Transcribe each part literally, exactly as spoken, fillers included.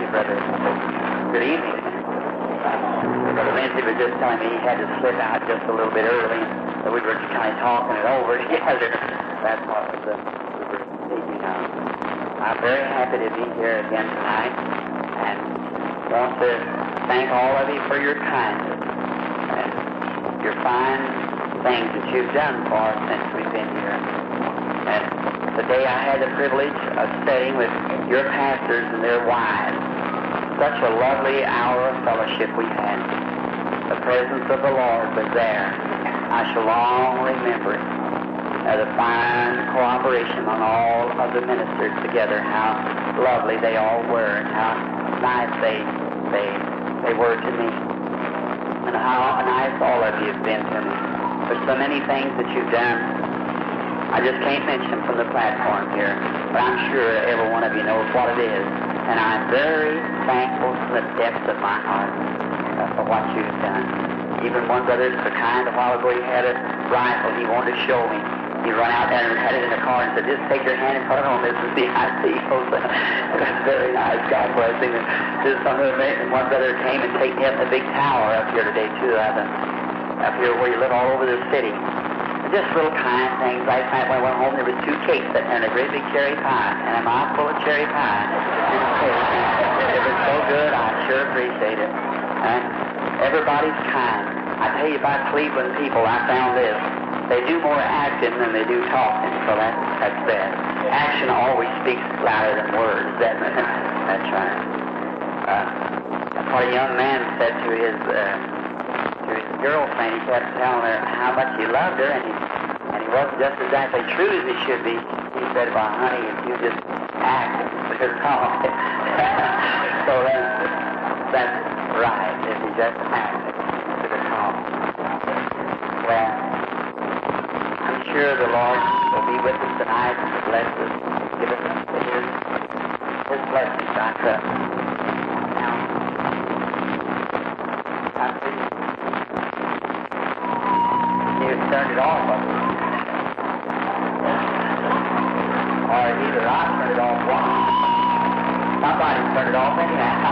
Brother. Good evening. Uh, Brother Lindsay was just telling me he had to slip out just a little bit early, so we were just kind of talking it over together. That's what was, uh, we were speaking of. I'm very happy to be here again tonight, and want to thank all of you for your kindness and your fine things that you've done for us since we've been here. And today I had the privilege of studying with your pastors and their wives. Such a lovely hour of fellowship we had. The presence of the Lord was there. I shall long remember it. Uh, the fine cooperation among all of the ministers together, how lovely they all were, and how nice they they they were to me, and how nice all of you have been to me. There's so many things that you've done. I just can't mention from the platform here, but I'm sure every one of you knows what it is, and I'm very thankful from the depths of my heart uh, for what you've done. Even one brother, so kind, a while ago he had a rifle he wanted to show me. He run out there and had it in the car and said, just take your hand and put it on. This is the I C. It was very nice. God bless him. This is something amazing. One brother came and take me up the big tower up here today, too, up, in, up here where you live all over the city. And just little kind things. Last night when I went home, there was two cakes sitting there and a great big cherry pie, and a mouthful of cherry pie. It was so good. I sure appreciate it. And everybody's kind. I tell you about Cleveland people, I found this. They do more acting than they do talking, so that, that's bad. Action always speaks louder than words. That, that's right. Uh, what a young man said to his uh, to his girlfriend, he kept telling her how much he loved her, and he and he wasn't just exactly true as he should be. He said, "Well, honey, if you just act, it's wrong." So that's that's right. If you just act, it's wrong. Well. I'm sure the Lord will be with us tonight and bless us, give us His, his blessings, I trust. Now, I see you've turned it off, or either I turned it off once. Somebody turned it off anyhow.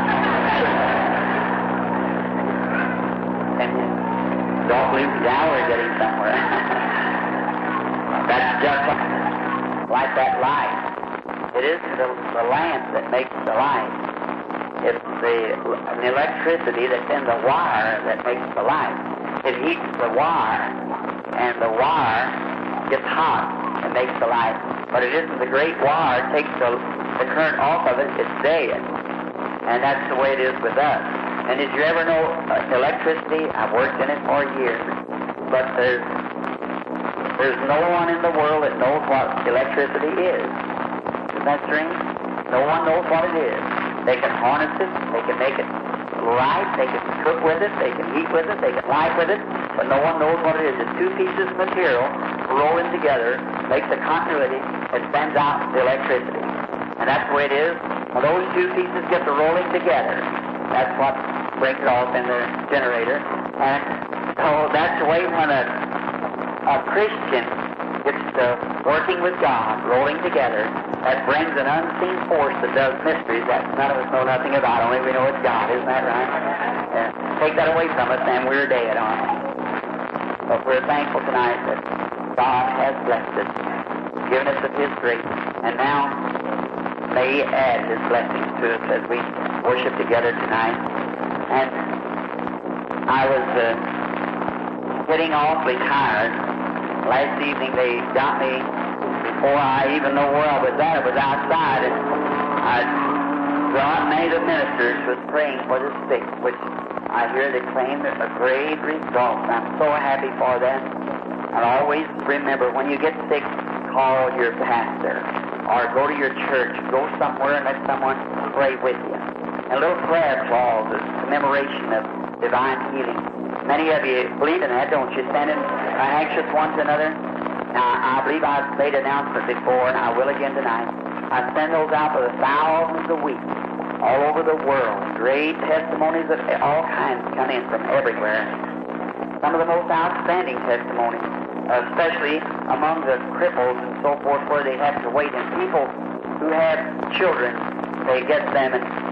And don't believe now we're getting somewhere. That's just like that light. It isn't the, the lamp that makes the light. It's the, the electricity that's in the wire that makes the light. It heats the wire, and the wire gets hot and makes the light. But it isn't the great wire takes the, the current off of it, it's dead. And that's the way it is with us. And did you ever know uh, electricity? I've worked in it for years. But there's There's no one in the world that knows what electricity is. Isn't that strange? No one knows what it is. They can harness it, they can make it light, they can cook with it, they can heat with it, they can light with it, but no one knows what it is. It's two pieces of material rolling together, makes a continuity that sends out the electricity. And that's the way it is. When those two pieces get to rolling together, that's what breaks it off in the generator. And so that's the way when a A Christian gets to working with God, rolling together, that brings an unseen force that does mysteries that none of us know nothing about, only we know it's God, isn't that right? Uh, take that away from us and we're dead on it. But we're thankful tonight that God has blessed us, given us of His grace, and now may He add His blessings to us as we worship together tonight. And I was uh, getting awfully tired. Last evening they got me, before I even know where I was at, I was outside, and I saw many of the ministers was praying for the sick, which I hear they claim a great result. I'm so happy for that. And always remember, when you get sick, call your pastor, or go to your church, go somewhere and let someone pray with you. And a little prayer clause is commemoration of divine healing. Many of you believe in that, don't you? Standing uh, anxious one to another. Now, I believe I've made an announcement before, and I will again tonight. I send those out for the thousands a week, all over the world. Great testimonies of all kinds come in from everywhere. Some of the most outstanding testimonies, especially among the cripples and so forth, where they have to wait. And people who have children, they get them and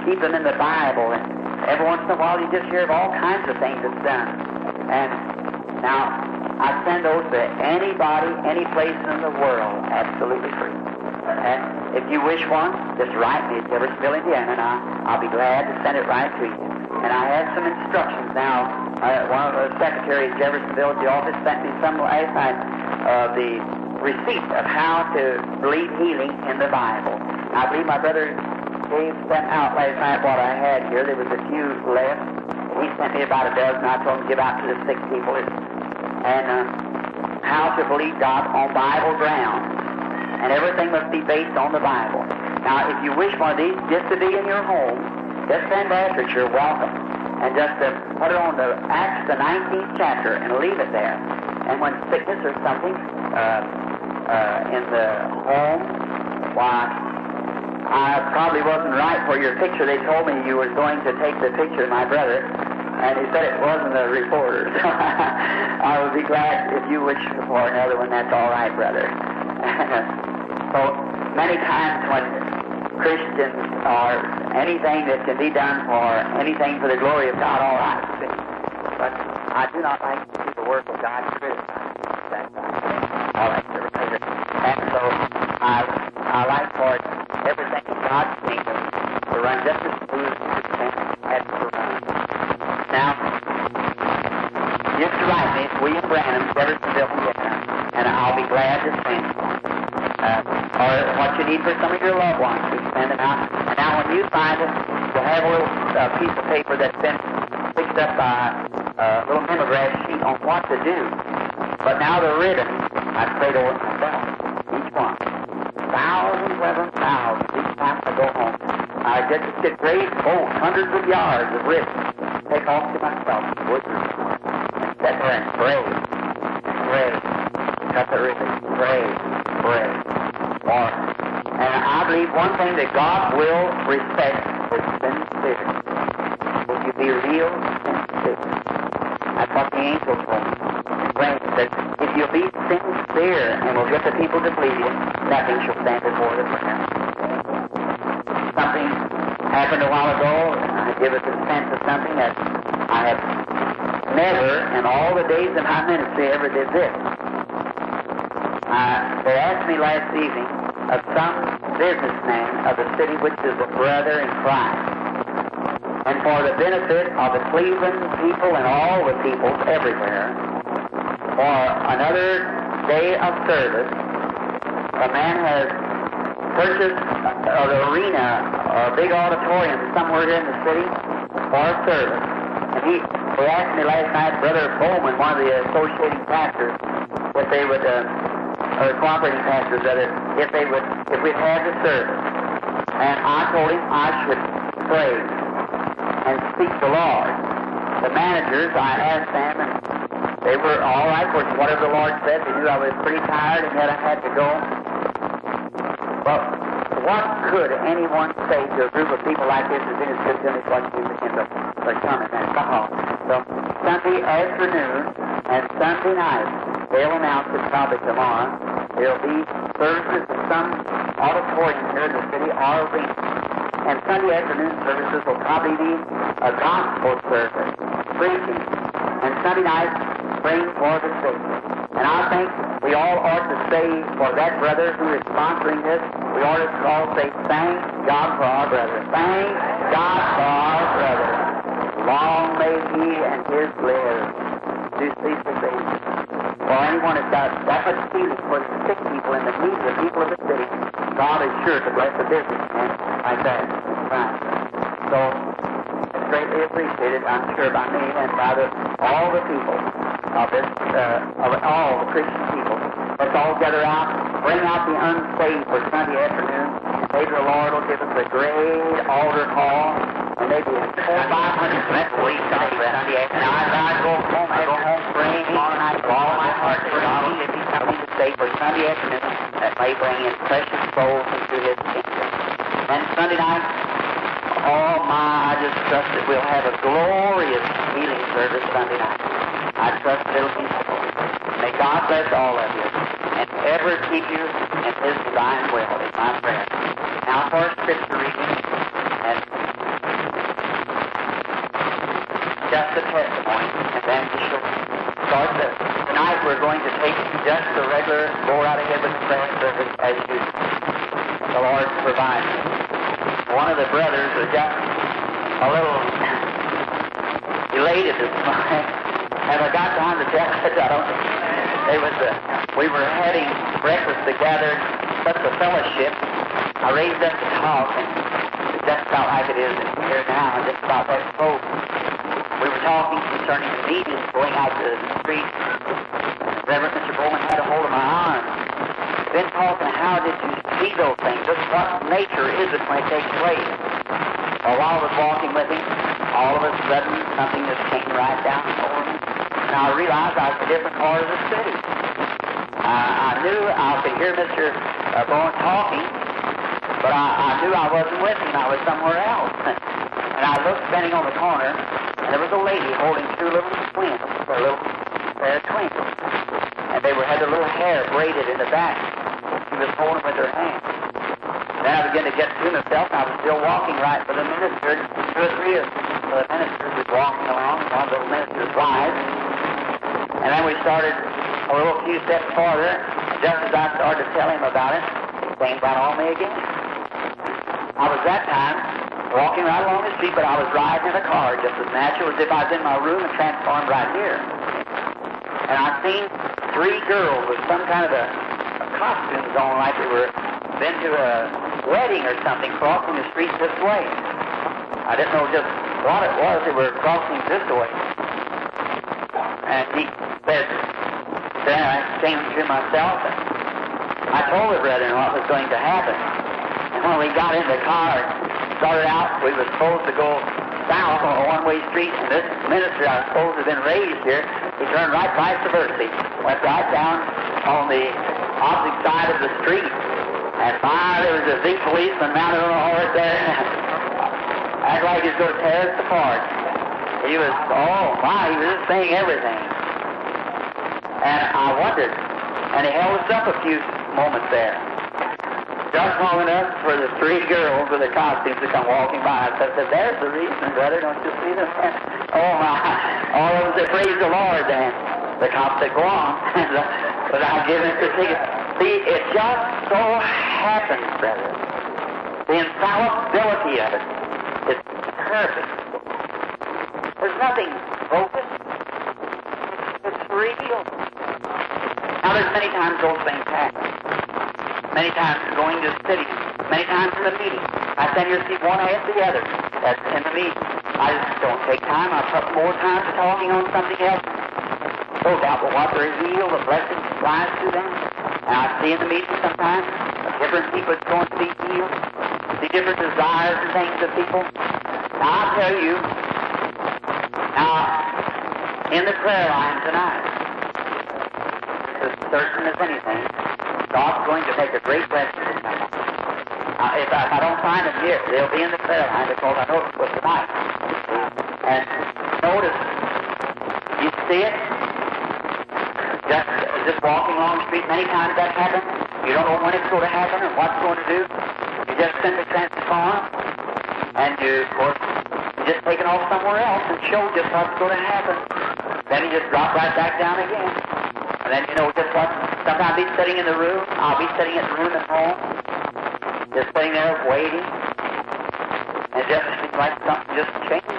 keep them in the Bible, and every once in a while you just hear of all kinds of things that's done. And now, I send those to anybody, any place in the world, absolutely free. And if you wish one, just write me at Jeffersonville, Indiana, and I, I'll be glad to send it right to you. And I have some instructions now. Uh, one of the secretaries at Jeffersonville at the office sent me some last night of the receipt of how to believe healing in the Bible. I believe my brother Dave sent out last night what I had here. There was a few left. He sent me about a dozen. I told him to give out to the sick people. And uh, how to believe God on Bible ground. And everything must be based on the Bible. Now, if you wish one of these just to be in your home, just send after it, you're welcome. And just uh, put it on the Acts, the nineteenth chapter, and leave it there. And when sickness or something uh, uh, in the home, why, I probably wasn't right for your picture. They told me you were going to take the picture of my brother, and he said it wasn't a reporter. So I would be glad if you wish for another one. That's all right, brother. So many times when Christians or anything that can be done for anything for the glory of God, all right. But I do not like to see the work of God criticized. That's right. All right, sir. And so I, I like for everything in God's kingdom to run just as smooth as it has to run. Now, just write me, William Branham, Jeffersonville, Indiana, and I'll be glad to send you. Uh, or what you need for some of your loved ones, we send them out. And now when you find it, you'll have a little uh, piece of paper that's been picked up by a little mimeograph sheet on what to do. But now the ribbon, I prayed over it myself, each one. Thousands of them, thousands, each time I go home. I just get great, oh, hundreds of yards of ribbon. Take off to myself, wood, and sit there and pray, pray, cut the ribbon, pray, pray. Or, and I believe one thing that God will respect is sincerity. Will you be real sincere? That's what the angel told me. When he said, if you'll be sincere and will get the people to believe you, nothing shall stand before the prayer. Something happened a while ago, and I give us a sense of something that I have never, in all the days of my ministry, ever did this. Uh, they asked me last evening of some businessman of the city which is a brother in Christ. And for the benefit of the Cleveland people and all the people everywhere, for another day of service, a man has purchased an arena or a big auditorium somewhere here in the city for a service. And he, he asked me last night, Brother Bowman, one of the associating pastors, if they would... Uh, or cooperating pastors, that is, if they would, if we'd have the service. And I told him I should pray and speak the Lord. The managers, I asked them, and they were all right for whatever the Lord said. They knew I was pretty tired, and yet I had to go. But what could anyone say to a group of people like this as interested in this what you in the, the sermon and alcohol? So Sunday afternoon and Sunday night, they'll announce it probably tomorrow. There'll be services in some auditorium here in the city or arena. And Sunday afternoon services will probably be a gospel service, preaching. And Sunday night, praying for the sick. And I think we all ought to say for that brother who is sponsoring this, we ought to all say, thank God for our brother. Thank God for our brother. Long may he and his live to see the Savior. Or anyone that's got that much feeling for the sick people and the needs of the people of the city, God is sure to bless the businessman like that. Right. So, it's greatly appreciated, I'm sure, by me and by the, all the people of this, uh, of all the Christian people. Let's all gather out, bring out the unsaved for Sunday afternoon, and maybe the Lord will give us a great altar call, and maybe four or five hundred that's a week Sunday afternoon. Now, as I go home, I go home praying tomorrow night with all my heart that God will give me something to say for Sunday afternoon that may bring in precious souls into His kingdom. And Sunday night, oh my, I just trust that we'll have a glorious healing service Sunday night. I trust it'll be full. May God bless all of you and ever keep you in His divine will is my prayer. Now for a scripture reading, and the testimony, and then we shall start the, tonight we're going to take just the regular, go right ahead with the prayer service as usual. The Lord provides. One of the brothers was just a little elated this morning. Have I got time to tell it? I don't It was a, we were having breakfast together, such a fellowship. I raised up to talk, and it just felt like it is here now, just about that close. We were talking concerning the meeting, going out to the street. Reverend Mister Bowman had a hold of my arm. Been talking, how did you see those things? Just what nature is it when it takes place? Well, while I was walking with him, all of a sudden, something just came right down over me. Now I realized I was in a different part of the city. Uh, I knew I could hear Mister Uh, Bowen talking, but I, I knew I wasn't with him. I was somewhere else. And I looked, standing on the corner, and there was a lady holding two little twins, a little pair of twins. And they were had their little hair braided in the back. She was holding them with her hand. Then I began to get to myself, and I was still walking right for the minister. Two or three of the ministers was walking along, one of the minister's wives. And then we started a little few steps farther. Just as I started to tell him about it, it came down on me again. I was that time walking right along the street, but I was riding in a car just as natural as if I was in my room and transformed right here. And I seen three girls with some kind of a, a costumes on, like they were been to a wedding or something, crossing the street this way. I didn't know just what it was. They were crossing this way. And he said, then I came to myself, and I told the brethren what was going to happen. And when we got in the car, started out, we were supposed to go south on a one-way street, and this minister I was supposed to have been raised here, he turned right vice versa, went right down on the opposite side of the street. And my, there was a big policeman mounted on a horse there, acted like he was going to tear us apart. He was, oh my, he was just saying everything. And I wondered, and he held us up a few moments there. Just long enough for the three girls with the costumes to come walking by. I said, there's the reason, brother, don't you see them? Oh my, all of them said, praise the Lord, then. The cop said, go on, without giving us the ticket. See, it just so happens, brother, the infallibility of it is perfect. There's nothing broken. It's real. Now, there's many times those things happen. Many times going to the city. Many times in the meeting. I stand here and see one after the other. That's in the meeting. I just don't take time. I put more time to talking on something else. No doubt but what they're healed, the blessing flies to them. And I see in the meeting sometimes different people is going to be healed. See different desires and things of people. Now, I'll tell you, now, in the prayer line tonight, as certain as anything, God's going to make a great blessing tonight. Now, if I, if I don't find them here, they'll be in the prayer line because I know it was tonight. And notice, you see it? Just, just walking along the street, many times that happens. You don't know when it's going to happen or what's going to do. You just simply transform, and you, of course, you just take it off somewhere else and show just what's going to happen. Then you just drop right back down again. And then you know just what. Sometimes I'll be sitting in the room. I'll be sitting in the room at home, just sitting there waiting. And it just seems like something just changed.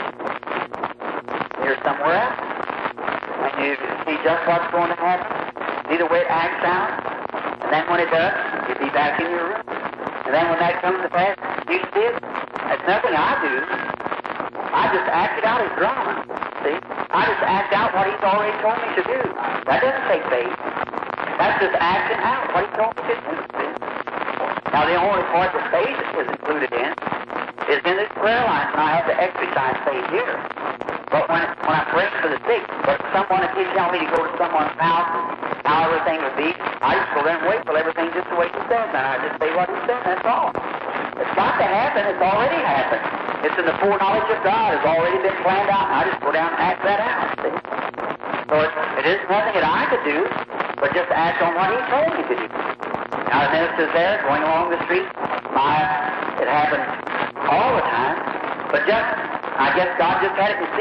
You're somewhere else. And you see just what's going to happen. See the way it acts out. And then when it does, you'll be back in your room. And then when that comes to pass, you see it. It's nothing I do. I just act it out as drama. See? I just act out what he's already told me to do. That doesn't take faith. That's just acting out what he told me to do. See? Now, the only part that faith is included in is in this prayer line, and I have to exercise faith here. But when, when I pray for the sick, but someone, if he tell me to go to someone's house, how everything would be, I just go there and wait till everything just the way he says, and I just say what he says, that's all. It's not to happen, it's already happened. It's in the foreknowledge of God, it's already been planned out, and I just go down and act that out, see? So it, it is nothing that I could do, but just act on what he told me to do. Now the minister's there, going along the street, my, it happens all the time, but just, I guess God just had it in secret.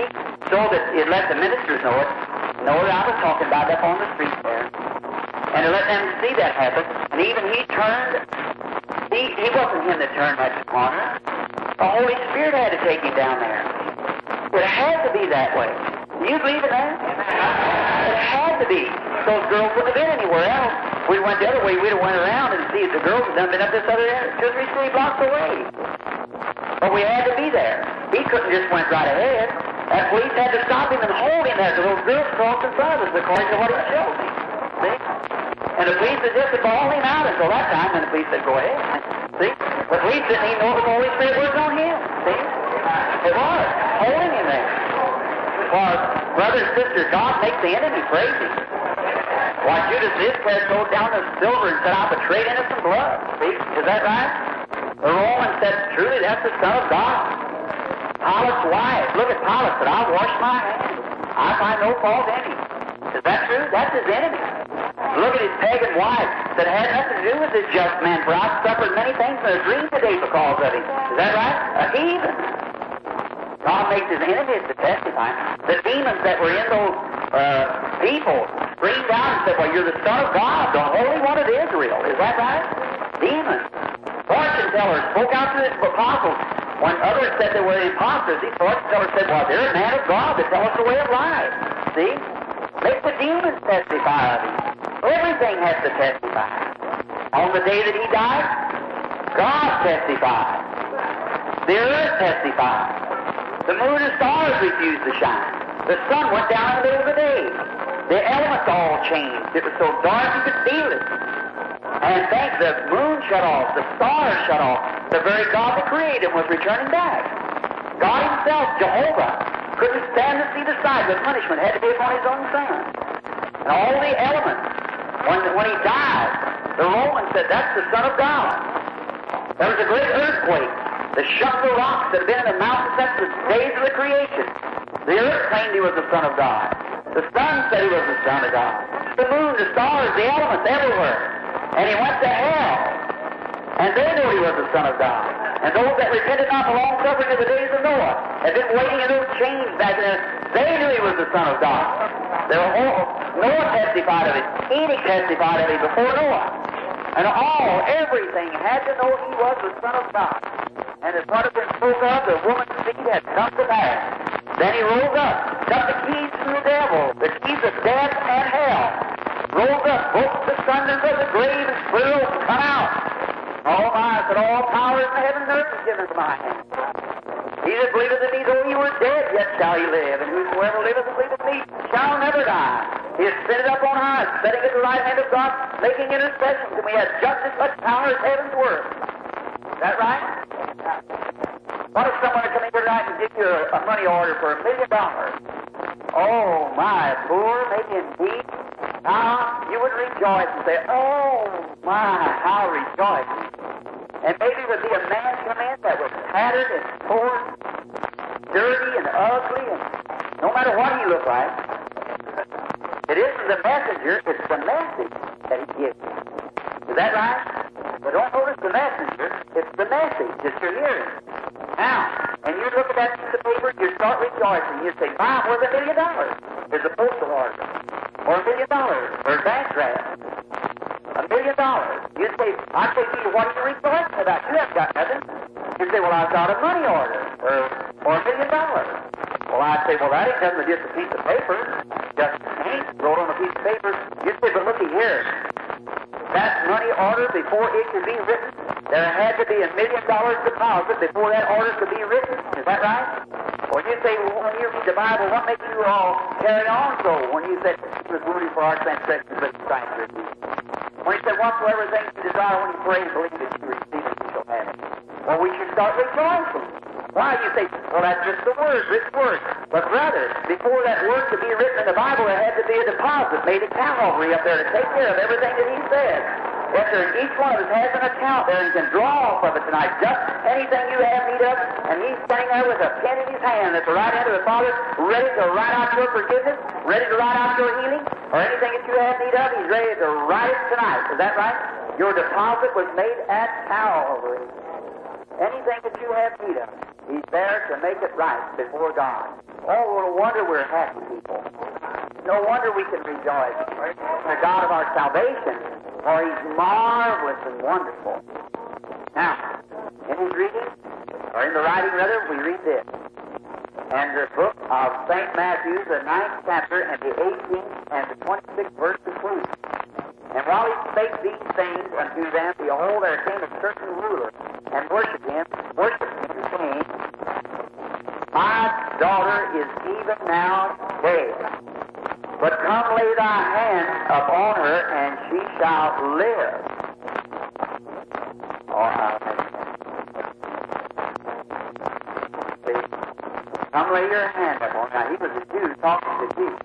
so that it let the ministers know it, know that I was talking about up on the street there. And to let them see that happen. And even he turned, he, he wasn't him that turned that corner. The Holy Spirit had to take him down there. It had to be that way. Do you believe in that? It had to be. Those girls wouldn't have been anywhere else. We went the other way, we'd have went around and see if the girls had done been up this other area, two, three, three blocks away. But we had to be there. He couldn't just went right ahead. That police had to stop him and hold him there, so those girls crossed in front of us according to what he showed me. See? And the police had just balled him out until that time, and the police said, go ahead. See? The police didn't even know the Holy Spirit was on him. See? It was. Holding him there. For brother and sister, God makes the enemy crazy. Why, Judas Iscariot threw down the silver and said, I betrayed innocent blood. See? Is that right? The Roman said, truly, that's the Son of God. Pilate's wife. Look at Pilate said, I'll wash my hands. I find no fault in him. Is that true? That's his enemy. Look at his pagan wife that had nothing to do with this just man, for I've suffered many things in a dream today because of him. Is that right? A heathen. God makes his enemies to testify. The demons that were in those uh, people screamed out and said, well, you're the Son of God, the Holy One of Israel. Is that right? Demons. Fortune tellers spoke out to the apostles. When others said they were imposters, these fortune tellers said, well, they're a man of God that tell us the way of life. See? Make the demons testify of him. Everything has to testify. On the day that he died, God testified. The earth testified. The moon and stars refused to shine. The sun went down in the middle of the day. The elements all changed. It was so dark you could feel it. And think, the moon shut off, the stars shut off. The very God that created was returning back. God himself, Jehovah, couldn't stand to see the sight. The punishment had to be upon his own son. And all the elements, when, when he died, the Romans said, that's the Son of God. There was a great earthquake that shook the rocks that had been in the mountains since the days of the creation. The earth claimed he was the Son of God. The sun said he was the Son of God. The moon, the stars, the elements, everywhere. And he went to hell. And they knew he was the Son of God. And those that repented not the long suffering of the days of Noah had been waiting in those chains back then. They knew he was the Son of God. They were all, Noah testified of it. Enoch testified of it before Noah. And all, everything had to know he was the Son of God. And as what had been spoke of, the woman's seed had come to pass. Then he rose up, got the keys from the devil, the keys of death and hell. Rose up, broke the thunders of the grave, and split it open, come out. Oh my, I said, all power in heaven and earth is given to my hand. He that believeth in me, though he were dead, yet shall he live. And whosoever liveth and believeth in me shall never die. He is set up on high, setting at the right hand of God, making intercessions, and we have just as much power as heaven's worth. Is that right? What if someone would come in here tonight and give you a, a money order for a million dollars? Oh my, poor, maybe indeed. Now, you would rejoice and say, oh my, how rejoicing. And maybe it would be a man come in that was tattered and torn, dirty and ugly, and no matter what he looked like. It isn't the messenger, it's the message that he gives you. Is that right? But don't notice the messenger, it's the message that you're hearing. Now, and you look at that piece of paper, you start rejoicing. You say, wow, where's a million dollars? There's a postal order. Or a million dollars. Or a bank draft. A million dollars. You say, I say to you, what are you rejoicing about? You haven't got nothing. You say, well, I've got a money order. Or, or a million dollars. Well, I'd say, well, that ain't nothing but just a piece of paper. Just ink wrote on a piece of paper. You say, but looky here. That money order, before it could be written, there had to be a million dollars deposit before that order could be written. Is that right? Or you say, well, when you read the Bible, what makes you all carry on so? When you said, he was wounded for our transgressions, but he died for us. When he said, whatsoever things you desire, when you pray and believe that you receive it, you shall have it. Well, we should start rejoicing. Why? You say, well, that's just the word, written word. But brother, before that word could be written in the Bible, there had to be a deposit made at Calvary up there to take care of everything that he said. Yes, sir, each one of us has an account there and can draw off of it tonight. Just anything you have need of, and he's standing there with a pen in his hand at the right hand of the Father, ready to write out your forgiveness, ready to write out your healing, or anything that you have need of, he's ready to write it tonight. Is that right? Your deposit was made at Calvary. Anything that you have need of. He's there to make it right before God. Oh, no wonder we're happy people. No wonder we can rejoice. The God of our salvation, for He's marvelous and wonderful. Now, in His reading, or in the writing rather, we read this. And the book of Saint Matthew, the ninth chapter, and the eighteenth and the twenty-sixth verse concludes. And while He spake these things unto them, behold, there came a certain ruler, and worshipped Him, worshipped Him, saying, My daughter is even now dead. But come lay thy hand upon her, and she shall live. Oh, uh, see, come lay your hand upon her. Now, he was a Jew talking to Jews.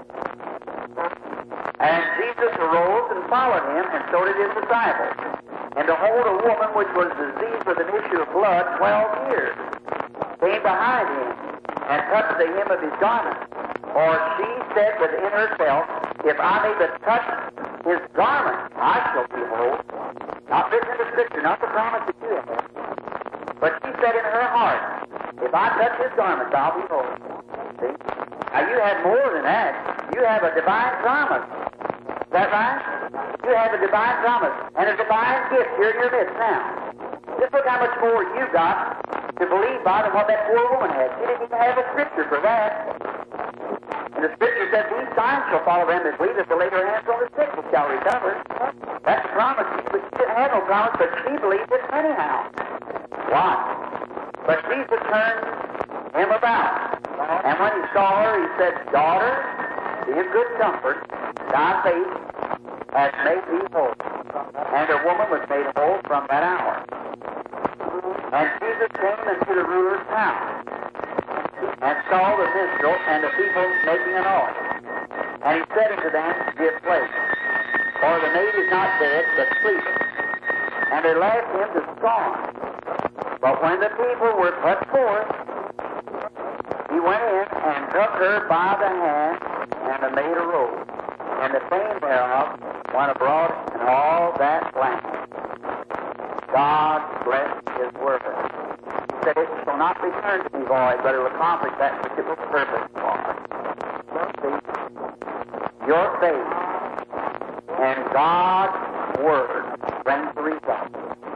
And Jesus arose and followed Him, and so did His disciples. And behold, a woman which was diseased with an issue of blood twelve years came behind Him, and touched the hem of His garment. For she said within herself, If I may but touch His garment, I shall be whole. Not written in the Scripture, not the promise that you have. But she said in her heart, If I touch His garment, I'll be whole. See? Now you have more than that. You have a divine promise. Is that right? You have a divine promise and a divine gift here in your midst now. Just look how much more you got to believe by than what that poor woman had. She didn't even have a Scripture for that. And the Scripture said, These signs shall follow them that believe, if they lay their hands on the sick, they shall recover. That's the promise. But she didn't have no promise, but she believed it anyhow. Why? But Jesus turned him about. And when he saw her, he said, Daughter, be of good comfort. Thy faith has made thee whole. And the woman was made whole from that hour. And Jesus came into the ruler's house, and saw the minstrel and the people making an offering. And he said unto them, Give place, for the maid is not dead, but sleepeth. And they laughed him to scorn. But when the people were put forth, he went in and took her by the hand, and the maid arose. And the fame thereof went abroad in all that land. God bless His word. He said, It shall not return to me void, but it will accomplish that which it was purposed for. See, your faith and God's word brings the result.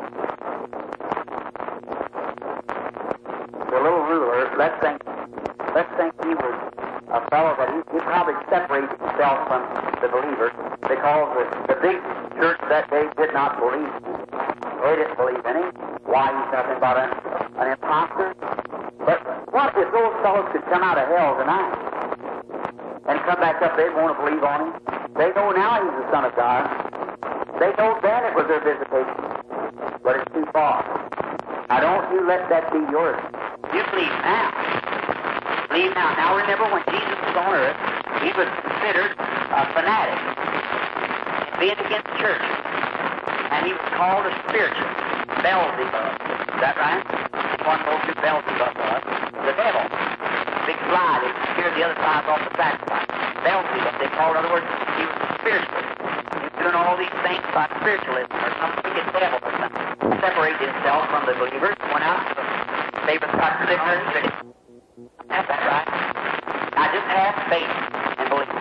The little ruler, let's think, let's think he was a fellow that he, he probably separated himself from the believers because the, the big church that day did not believe. They didn't believe in him. Why? He's nothing but an, an imposter. But what if those fellows could come out of hell tonight and come back up? They won't believe on him. They know now he's the Son of God. They know then it was their visitation. But it's too far. Now don't you let that be yours. You believe now. Believe now. Now remember, when Jesus was on earth, he was considered a fanatic, being against the church. And he was called a spiritual, Beelzebub. Is that right? One knows who Beelzebub was. The devil. Big fly that scared the other flies off the sacrifice. Beelzebub, they called, in other words, he was spiritual. He was doing all these things by spiritualism or some wicked devil or something. Separated himself from the believers, went out to the favorite contradictor and said, That's that right. Now just have faith and believe.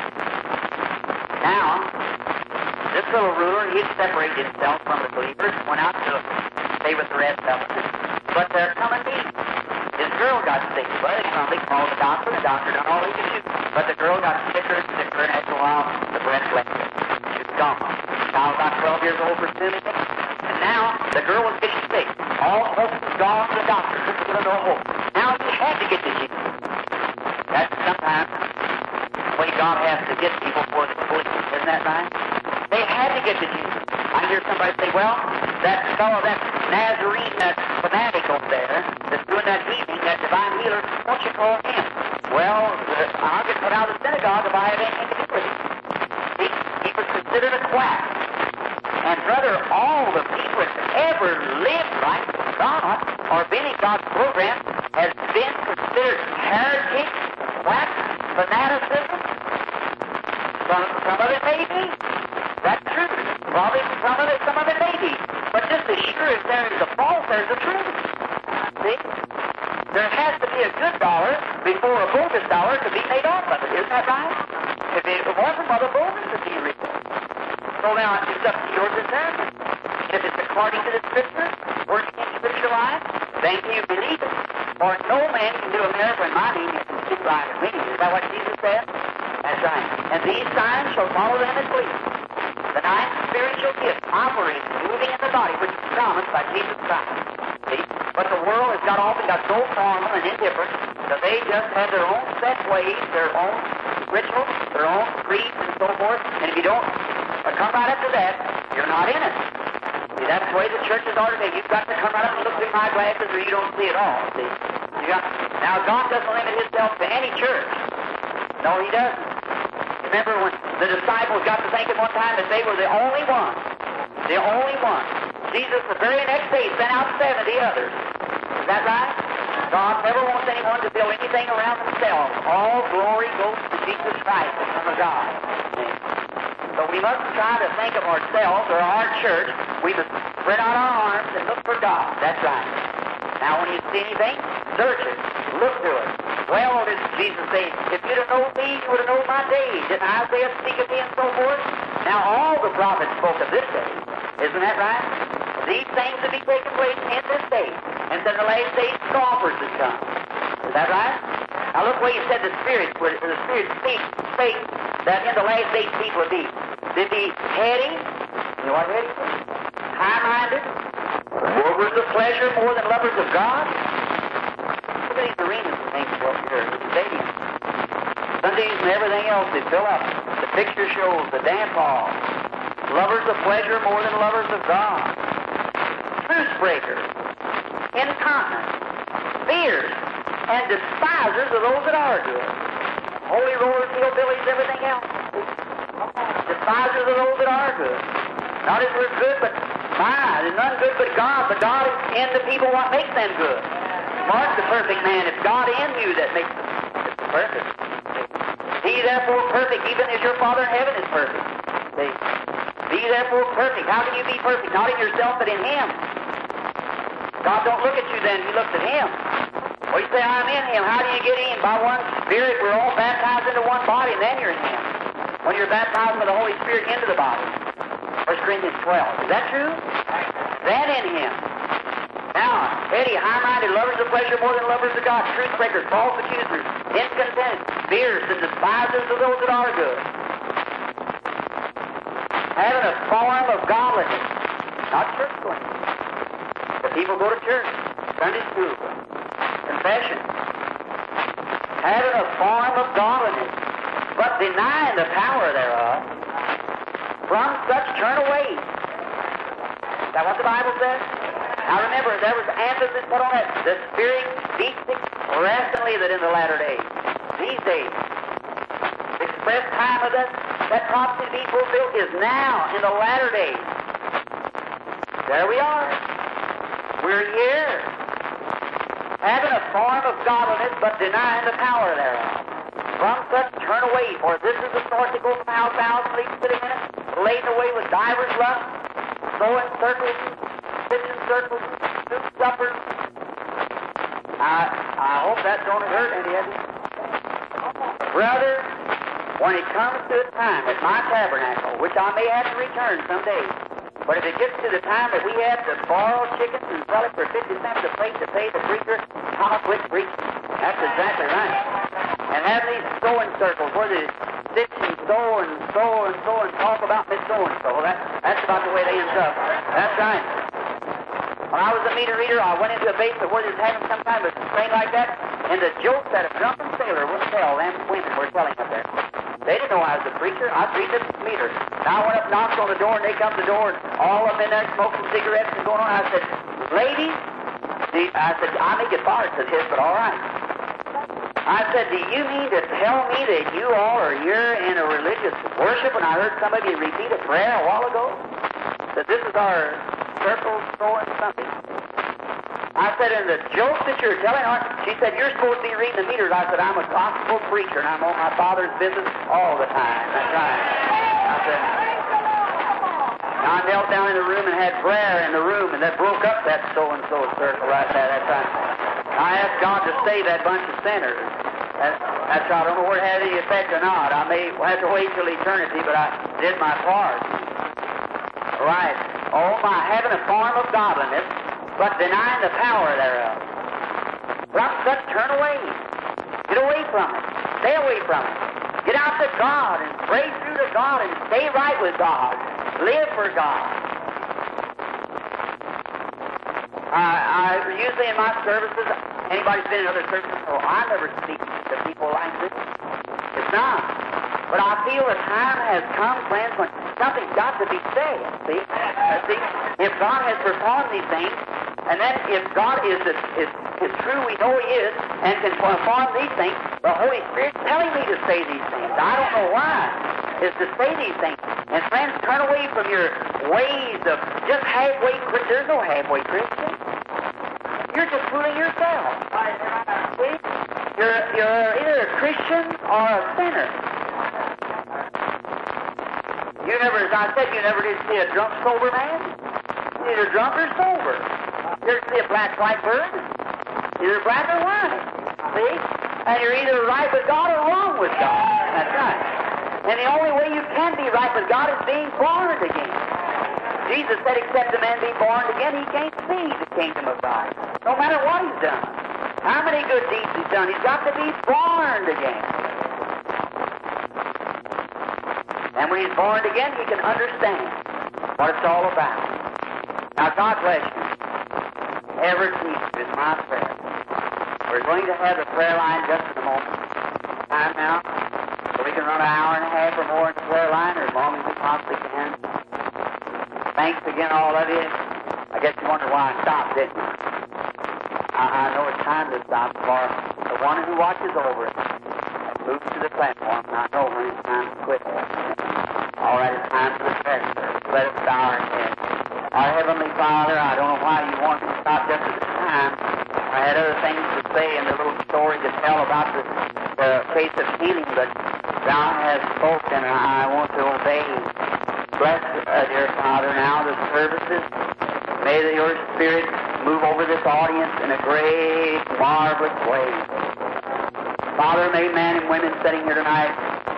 Now, this little ruler, he had separated himself from the believers, went out to stay with the rest of them. But there come a need. This girl got sick. Well, they finally called the doctor. The doctor done all he could do. But the girl got sicker and sicker, and after a while, the breath left her. She was gone. Now about twelve years old, presumably. And now, the girl was getting sick. All hope was gone. The doctor couldn't give her no hope. Now, he had to get to Jesus. That's sometimes the way God has to get people for the belief. Isn't that right? They had to get to Jesus. I hear somebody say, well, that fellow, that Nazarene, that fanatic over there, that's doing that healing, that divine healer, won't you call him? Well, I'll get put out of the synagogue if I have anything to do with him. He, he was considered a quack. And brother, all the people that ever lived right with God or been in God's program has been considered heretics, quacks, fanaticism. Some, some of it may be. That's true. Probably some of it, some of it may be. But just as sure as there is a false, there's a truth. See? There has to be a good dollar before a bogus dollar could be made off of it. Isn't that right? If it wasn't, well, the bogus would be real. So now it's up to your discernment. If it's according to the Scripture, working in Scripture life, then you believe it. For no man can do a miracle in my name and speak like me. Is that what Jesus said? That's right. And these signs shall follow them that believe. The nine spiritual gifts operating, moving in the body, which is promised by Jesus Christ. See? But the world has got off and got so formal and indifferent that they just have their own set ways, their own rituals, their own creeds and so forth. And if you don't uh, come right up to that, you're not in it. See, that's the way the churches are today. You've got to come right up and look through my glasses or you don't see it all. See? You got, now, God doesn't limit Himself to any church. No, He doesn't. Remember when the disciples got to think at one time that they were the only ones, the only ones. Jesus, the very next day, sent out seventy others. Is that right? God never wants anyone to build anything around themselves. All glory goes to Jesus Christ, the Son of God. So we mustn't try to think of ourselves or our church. We must spread out our arms and look for God. That's right. Now, when you see anything, search it. Look to it. Well, did Jesus say, if you'd have known me, you would have known my days. Didn't Isaiah speak of me and so forth? Now, all the prophets spoke of this day. Isn't that right? These things will be taking place in this day. And then the last days, scoffers would come. Is that right? Now, look where you said the Spirit, where the Spirit speaks, speak that in the last days people would be. They'd be heady. You know what heady is? High-minded. Lovers of pleasure more than lovers of God. Look at these arenas and things up here, the stadiums. Sundays and everything else, they fill up. The picture shows, the dance hall. Lovers of pleasure more than lovers of God. Truce breakers. Incontinent. Fierce. And despisers of those that are good. Holy rollers, hillbillies, everything else. Despisers of those that are good. Not as we're good, but my, there's none good but God, but God is in the people what makes them good. Mark the perfect man. It's God in you that makes them perfect. Be therefore perfect, even as your Father in heaven is perfect. See? Be therefore perfect. How can you be perfect? Not in yourself, but in Him. God don't look at you then, He looks at Him. Well, you say, I'm in Him. How do you get in? By one Spirit, we're all baptized into one body, and then you're in Him. When you're baptized with the Holy Spirit into the body. First Corinthians twelve. Is that true? Then in Him. Now, heady, high-minded, lovers of pleasure more than lovers of God, truth breakers, false accusers, incontented, fierce, and despisers of those that are good. Having a form of godliness, not church going. The people go to church, Sunday school, confession. Having a form of godliness, but denying the power thereof. From such turn away. Is that what the Bible says? Now remember, there was emphasis put on it. The Spirit speaks expressly that in the latter days, these days, the express time of that, that prophecy to be fulfilled is now, in the latter days. There we are. We're here. Having a form of godliness, but denying the power thereof. From such turn away, for this is the source that goes from house to house, leads to the minute, laden away with divers lusts, sowing circles, pitching circles, soup suppers. I, I hope that don't hurt any of you. Brother, when it comes to a time at my tabernacle, which I may have to return someday, but if it gets to the time that we have to borrow chickens and sell it for fifty cents a plate to pay the preacher, how quick preaching. That's exactly right. And have these sewing circles where they stitch and sew and sew and sew and talk about Miss So-and-so. That, that's about the way they end up. That's right. When I was a meter reader, I went into a basement where they was having some kind of a thing like that, and the jokes that a drunken sailor wouldn't tell them women were telling up there. They didn't know I was a preacher. I preached at the meter. Now I went up and knocked on the door, and they come to the door, and all of them in there smoking cigarettes and going on. I said, ladies, the, I said, I may get fired for this, but all right. I said, do you mean to tell me that you all are here in a religious worship? And I heard somebody repeat a prayer a while ago, that this is our circle throwing something. I said, and the jokes that you're telling, aren't, she said, you're supposed to be reading the meters. I said, I'm a gospel preacher, and I'm on my Father's business all the time. That's right. I said, now I knelt down in the room and had prayer in the room, and that broke up that so-and-so circle right there. That's right. I have ask God to save that bunch of sinners. That, that's I don't know whether it had any effect or not. I may have to wait till eternity, but I did my part. Right. Oh, my, having a form of godliness, but denying the power thereof. From such turn away. Get away from it. Stay away from it. Get out to God and pray through to God and stay right with God. Live for God. I, I usually in my services, anybody's been in other services, oh, I never speak to people like this. It's not. But I feel the time has come, friends, when something's got to be said. See? Uh, see? If God has performed these things, and then if God is, is, is true, we know He is, and can perform these things, the Holy Spirit's telling me to say these things. I don't know why. Is to say these things. And friends, turn away from your ways of just halfway Christian. There's no halfway Christian. You're just fooling yourself. See? You're, you're either a Christian or a sinner. You never, as I said, you never did see a drunk, sober man. Either drunk or sober. You ever see a black, white bird? Either black or white. See? And you're either right with God or wrong with God. That's right. And the only way you can be right with God is being born again. Jesus said, except a man be born again, he can't see the kingdom of God. No matter what he's done. How many good deeds he's done, he's got to be born again. And when he's born again, he can understand what it's all about. Now, God bless you. Ever keep is my prayer. We're going to have the prayer line just in a moment. Time now. So we can run an hour and a half or more in the prayer line, or as long as we possibly can. Thanks again, all of you. I guess you wonder why I stopped, didn't you? I, I know it's time to stop for the one who watches over it and moves to the platform. I know when it's time to quit. All right, it's time for the prayer service. Let us bow our heads. Our Heavenly Father, I don't know why you want to stop just at this time. I had other things to say and a little story to tell about the, the case of healing, but Thou hast spoken, and I want to obey. Bless, uh, dear Father, now the services. May the, your Spirit move over this audience in a great, marvelous way. Father, may men and women sitting here tonight,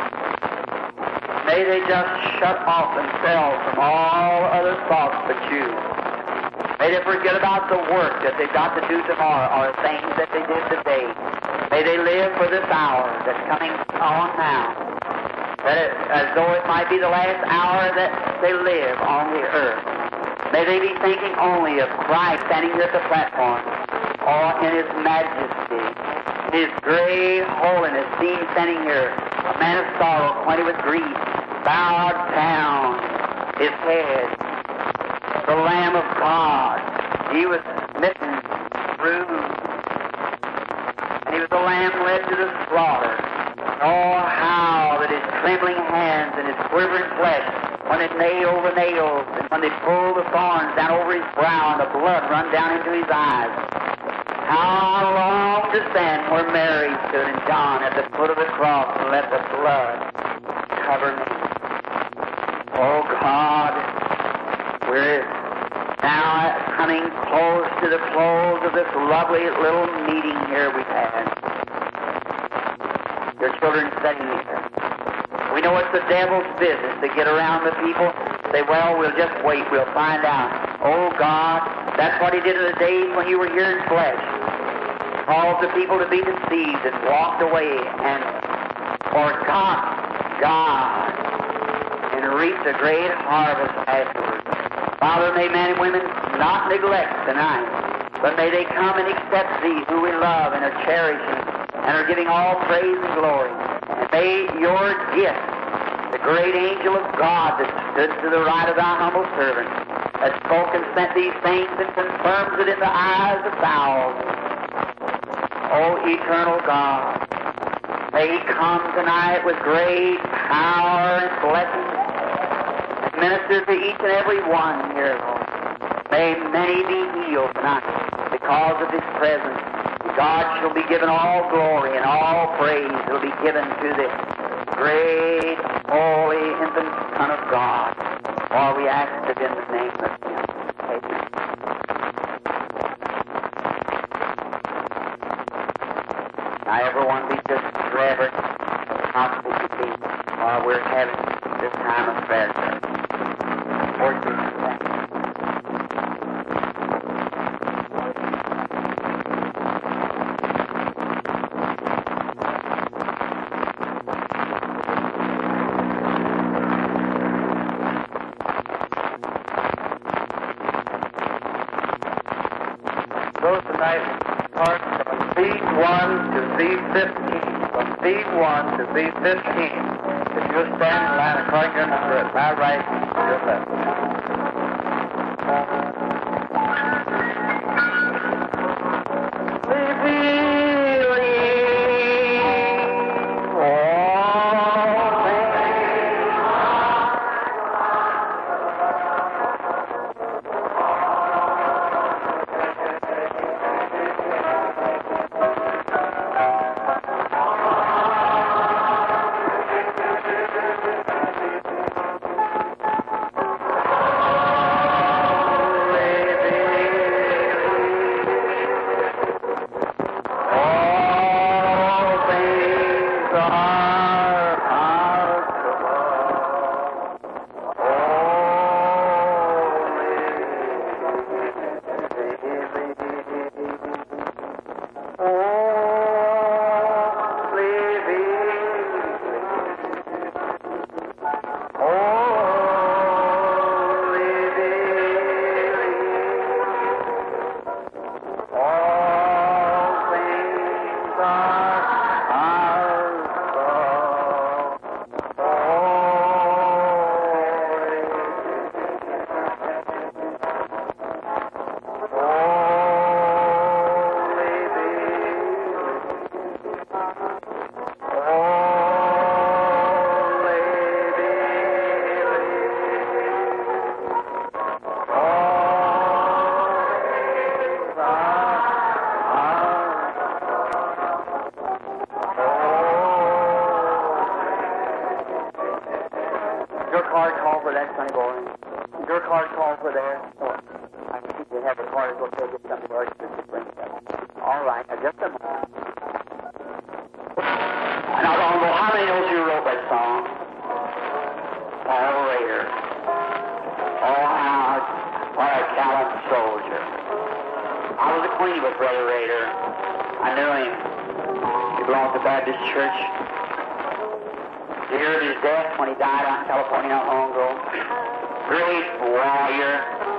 may they just shut off themselves from all other thoughts but you. May they forget about the work that they've got to do tomorrow or things that they did today. May they live for this hour that's coming on now. That it, as though it might be the last hour that they live on the earth. May they be thinking only of Christ standing here at the platform, or in His majesty, His great holiness, being standing here, a man of sorrow, acquainted with grief, bowed down His head. The Lamb of God. He was smitten, bruised, and He was the Lamb led to the slaughter. Oh, how that His trembling hands and His quivering flesh, when they nail the nails and when they pull the thorns down over His brow and the blood run down into His eyes. How long to stand where Mary stood and John at the foot of the cross and let the blood cover me. Oh, God, we're now coming close to the close of this lovely little meeting here we've had. Your children sitting here. We know it's the devil's business to get around the people, say, well, we'll just wait, we'll find out. Oh, God, that's what he did in the days when you were here in flesh. Caused the people to be deceived and walked away and forgot God and reaped a great harvest afterwards. Father, may men and women not neglect tonight, but may they come and accept Thee, who we love and are cherishing and are giving all praise and glory. And may your gift, the great angel of God that stood to the right of Thy humble servant, that spoke and sent these things and confirms it in the eyes of thousands. O eternal God, may He come tonight with great power and blessing and minister to each and every one here, Lord. May many be healed tonight because of His presence. God shall be given all glory and all praise will be given to this great, holy, infant Son of God. For we ask it in the name of Him. Amen. I everyone be just reverent as possible to be while we're having this time of prayer. Lord Jesus, thank you. So tonight, part from C one to C fifteen. From C one to C fifteen. If you stand in line according to your number at my right, your left. Your card call for that, Sonny boy. Your card call for there. Oh, I think you have a card. Go take it, Sonny boy. Just bring it up. All right, now just a moment. And I don't know how many knows who wrote that song. Paul Rader. Oh, how, what a gallant soldier. I was acquainted with Brother Rader. I knew him. He belonged to the Baptist Church. You heard his death when he died out in California not long ago. Great warrior.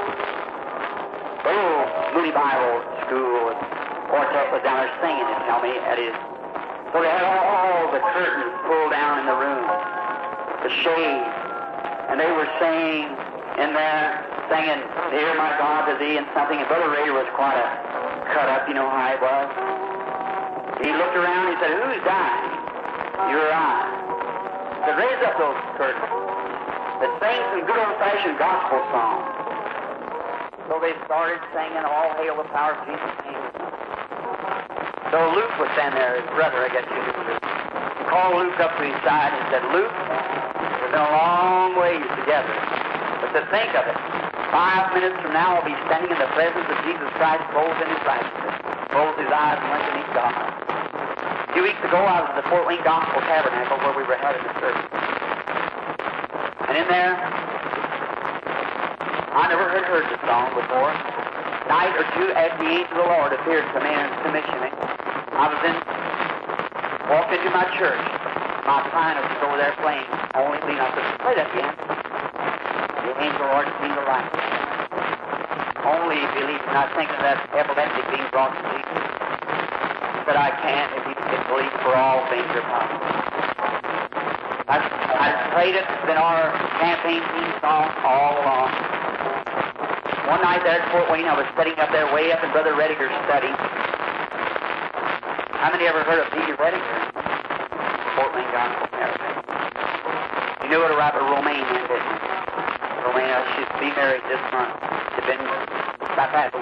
Oh, Moody Bible School. Quartet was down there singing and tell me at his. So they had all the curtains pulled down in the room, the shades, and they were saying in there, singing, "Dear my God to thee," and something. And Brother Rader was quite a cut up, you know how he was. He looked around and he said, "Who's dying?" "You or I." To raise up those curtains, that sang some good old-fashioned gospel songs. So they started singing, "All hail the power of Jesus' name." So Luke was standing there, his brother, I guess you knew Luke. He called Luke up to his side and said, "Luke, we've been a long ways together. But to think of it, five minutes from now I'll be standing in the presence of Jesus Christ, clothed in his righteousness, closed his eyes and went to meet God." A few weeks ago, I was at the Fort Wayne Gospel Tabernacle where we were having the service. And in there, I never had heard the song before. Night or two after the angel of the Lord appeared to me and commissioned me, I was in, walked into my church. My pianist was over there playing. Only lead. I said, "Play that again." The angel of the Lord seemed to like it. Only believe, not thinking of that epileptic being brought to Jesus. But I can't if you can believe, for all things are possible. I, I played it. It's been our campaign theme song all along. One night there at Fort Wayne, I was sitting up there way up in Brother Rediger's study. How many ever heard of Peter Rediger? Fort Wayne Gospel Tabernacle. You knew what a rapper Romaine is, didn't you? Romaine, I should be married this month. It's been about that.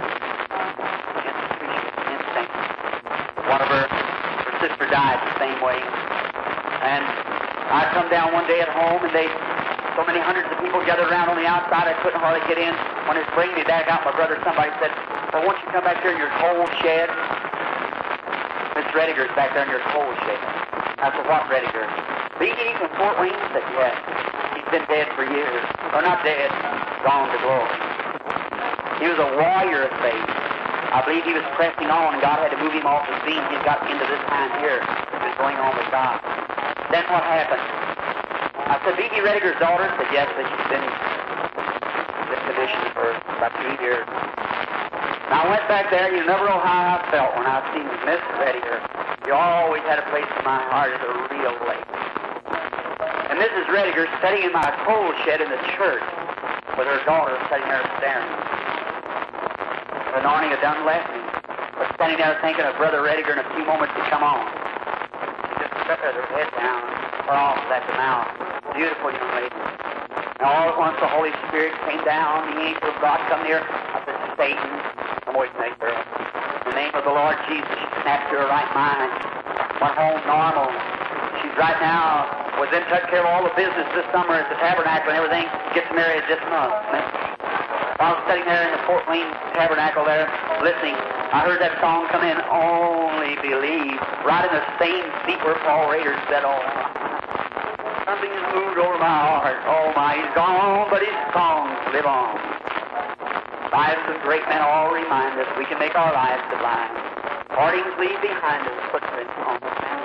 Instinct. One of her, her sister died the same way. And I come down one day at home, and they, so many hundreds of people gathered around on the outside, I couldn't hardly get in. When it's bringing me back out, my brother, somebody said, "Well, won't you come back here in your cold shed?" Miss Rediger's back there in your coal shed. I said, what Rediger? Beatty from Fort Wayne? I said, yes. He's been dead for years. Or not dead, gone to glory. He was a warrior of faith. I believe he was pressing on, and God had to move him off the scene. He's got into this time here. He was going on with God. Then what happened? I said, Beatty Rediger's daughter? I said, yes, but she's been in this condition for about three years. And I went back there, and you never know how I felt when I seen Miss Rediger. You always had a place in my heart as a real lady. And Missus Rediger sitting in my coal shed in the church with her daughter sitting there staring. The anointing had done left me, but standing there thinking of Brother Rediger in a few moments to come on. She just put her head down, her arms at the mouth. Beautiful young lady. And all at once the Holy Spirit came down, the angel of God come near. I said, Satan, come away from that girl. In the name of the Lord Jesus, she snapped to her right mind, went home normal. She's right now, was in took care of all the business this summer at the Tabernacle and everything, gets married this month. I was sitting there in the Fort Wayne Tabernacle there, listening. I heard that song come in, Only Believe, right in the same seat where Paul Rader said, oh, something has moved over my heart. Oh, my, he's gone, but his songs live on. Lives of great men all remind us we can make our lives divine. Partings leave behind us footprints on the sand.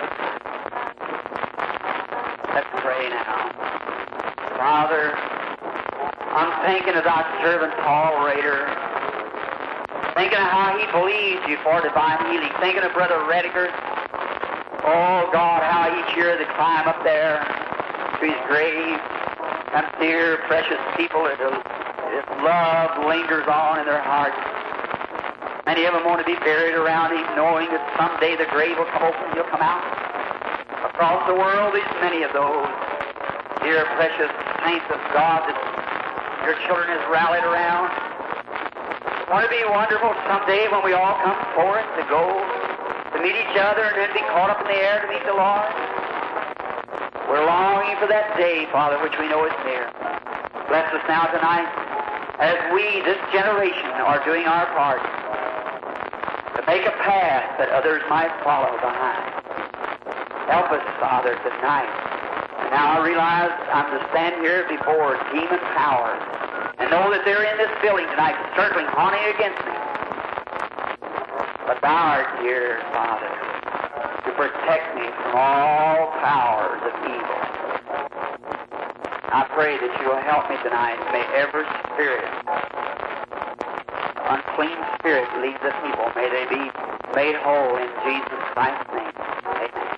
Let's pray now. Father, I'm thinking of thy servant Paul Rader, thinking of how he believes you for divine healing, thinking of Brother Rediger. Oh, God, how each year they climb up there to his grave, them dear, precious people that this love lingers on in their hearts. Many of them want to be buried around him, knowing that someday the grave will come open and he'll come out. Across the world, there's many of those dear, precious saints of God that your children has rallied around. Won't it be wonderful someday when we all come forth to go to meet each other and then be caught up in the air to meet the Lord? We're longing for that day, Father, which we know is near. Bless us now tonight as we, this generation, are doing our part to make a path that others might follow behind. Help us, Father, tonight. And now I realize I'm to stand here before demon powers and know that they're in this building tonight circling, haunting against me. But thou art here, Father, to protect me from all powers of evil. I pray that you will help me tonight. May every spirit, unclean spirit, leave the people. May they be made whole in Jesus Christ's name. Amen.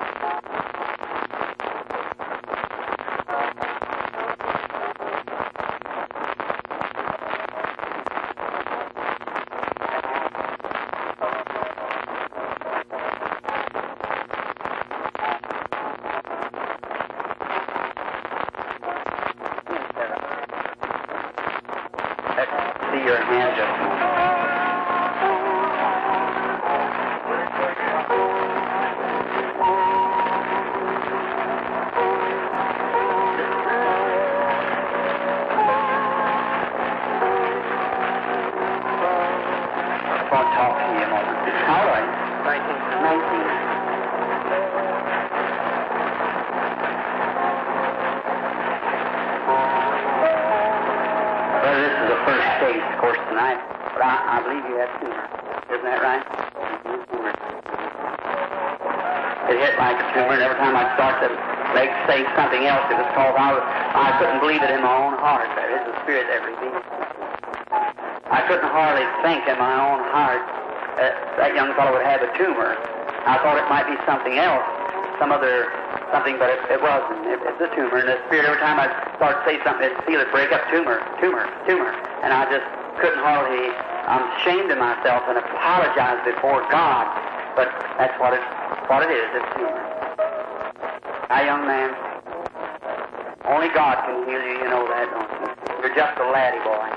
Something else, some other something, but it, it wasn't. It, it's a tumor, and the spirit, every time I start to say something, it'd feel it break up, tumor, tumor, tumor, and I just couldn't hardly, I'm ashamed of myself and apologize before God, but that's what it, what it is, it's tumor. Now, young man, only God can heal you, you know that, don't you? You're just a laddie boy.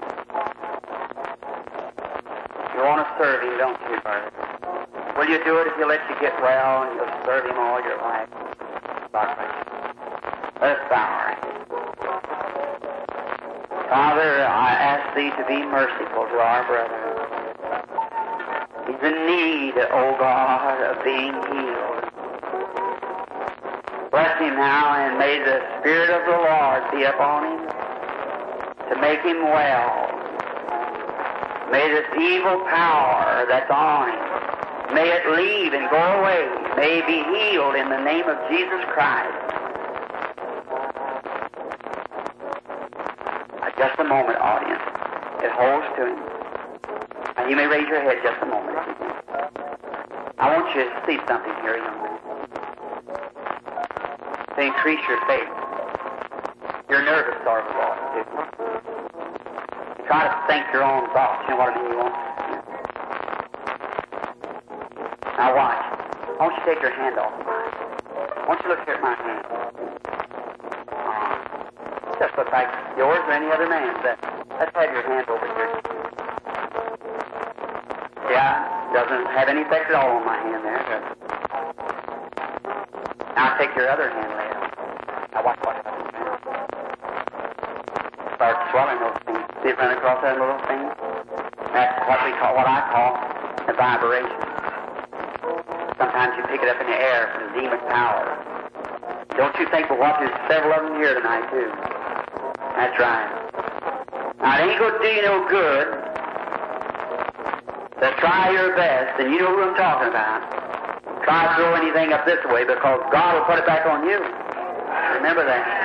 You want to serve Him, don't you, brother? Will you do it if He'll let you get well and you'll serve Him all your life? God bless you. Let us bow our heads. Father, I ask Thee to be merciful to our brother. He's in need, oh God, of being healed. Bless him now, and may the Spirit of the Lord be upon him to make him well. May this evil power that's on him, may it leave and go away. May he be healed in the name of Jesus Christ. Uh, just a moment, audience. It holds to him. And you may raise your head just a moment. I want you to see something here, young man. To increase your faith. You're nervous, sort of, boy, too. You try to think your own thoughts. You know what I mean? You want. Now watch. I want you to take your hand off of mine. I want you to look here at my hand. Uh, just look like yours or any other man's. That, let's have your hand over here. Yeah, doesn't have any effect at all on my hand there. Now take your other hand later. Now watch, watch, watch. Start swelling those things. See it run across that little thing? That's what we call, what I call a vibration. Sometimes you pick it up in the air from demon power. Don't you think, but what, there's several of them here tonight, too. That's right. Now, it ain't going to do you no good to try your best, and you know who I'm talking about. Try to throw anything up this way, because God will put it back on you. Remember that.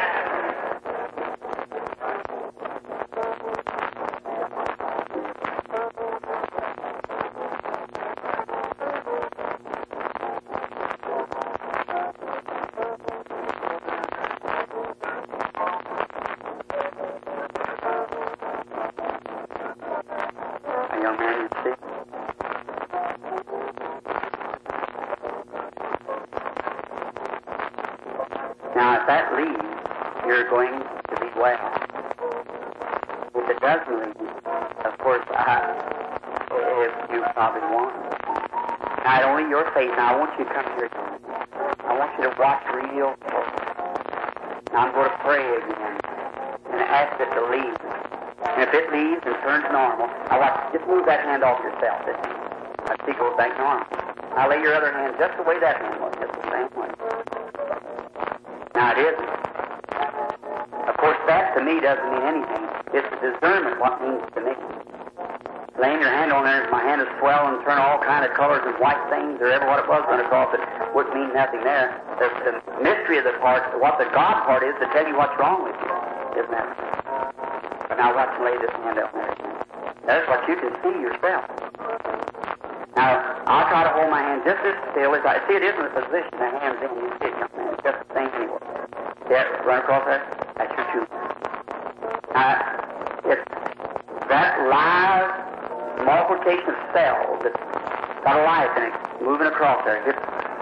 Now, if that leaves, you're going to be well. If it doesn't leave, of course, I, if you probably won't. Not only your faith. Now, I want you to come here. I want you to watch real close. Now, I'm going to pray again and ask it to leave. And if it leaves and turns normal, now watch. Just move that hand off yourself. This hand. I see it goes back normal. Now, lay your other hand just the way that hand was, just the same way. Now, it isn't. Of course, that to me doesn't mean anything. It's the discernment what means to me. Laying your hand on there, my hand is swell and turn all kind of colors and white things, or ever what it was going to cause, it wouldn't mean nothing there. The, the mystery of the part, what the God part is, to tell you what's wrong with you, isn't that? But now watch me lay this hand up there. That's what you can see yourself. Now, I'll try to hold my hand just as still as I see it isn't a position the hand's in. You see it, young man. It's just the same anyway. Yeah, run across there. That's your shoe. Now, it's that live multiplication of cells that's got a life in it moving across there. Just...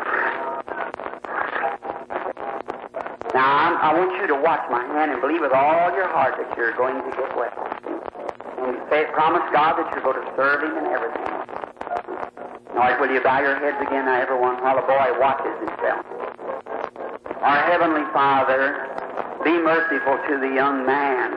Now, I'm, I want you to watch my hand and believe with all your heart that you're going to get well. And say, promise God that you're going to serve Him in everything. All right, will you bow your heads again now, everyone, while the boy watches himself? Our Heavenly Father, be merciful to the young man.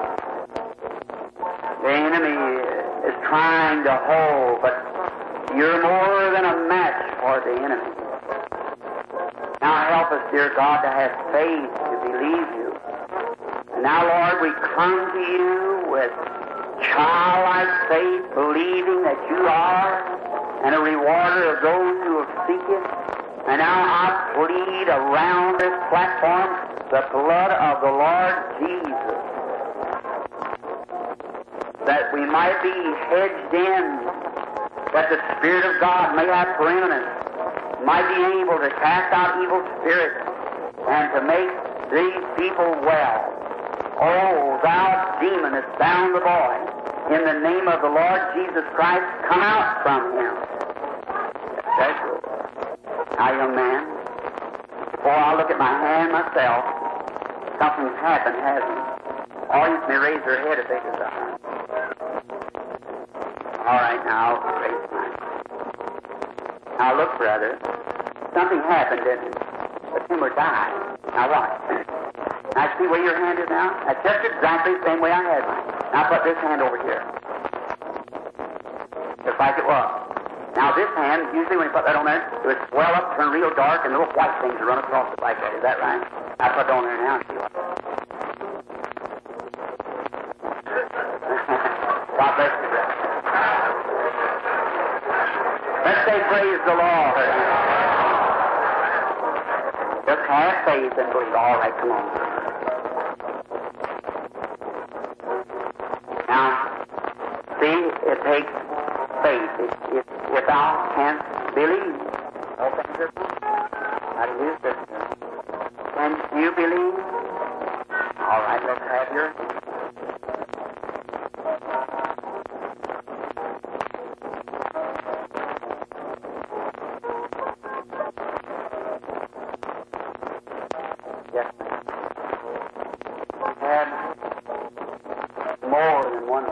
The enemy is trying to hold, but you're more than a match for the enemy. Now help us, dear God, to have faith to believe you. And now, Lord, we come to you with childlike faith, believing that you are and a rewarder of those who have seek it. And now I plead around this platform the blood of the Lord Jesus, that we might be hedged in, that the Spirit of God may have preeminence, might be able to cast out evil spirits and to make these people well. Oh, thou demon that's bound the boy, in the name of the Lord Jesus Christ, come out from him. That's good. Now, young man, before I look at my hand myself, something's happened, hasn't it? Audience may raise their head if they desire. All right, now, I'll raise mine. Now, look, brother, something happened, didn't it? The tumor died. Now, what? Now, see where your hand is now? That's just exactly the same way I had mine. Now, put this hand over here. Just like it was. Now this hand, usually when you put that on there, it would swell up, turn real dark, and little white things would run across it like that. Is that right? I put it on there now and see what. God bless you, brother. Let's say praise the Lord. Just have faith and believe. All right, come on. Now, see, it takes faith. If, if, if thou canst believe, open this one. How do you use this? Can you believe? All right, let's have your. Yes. Had more than one.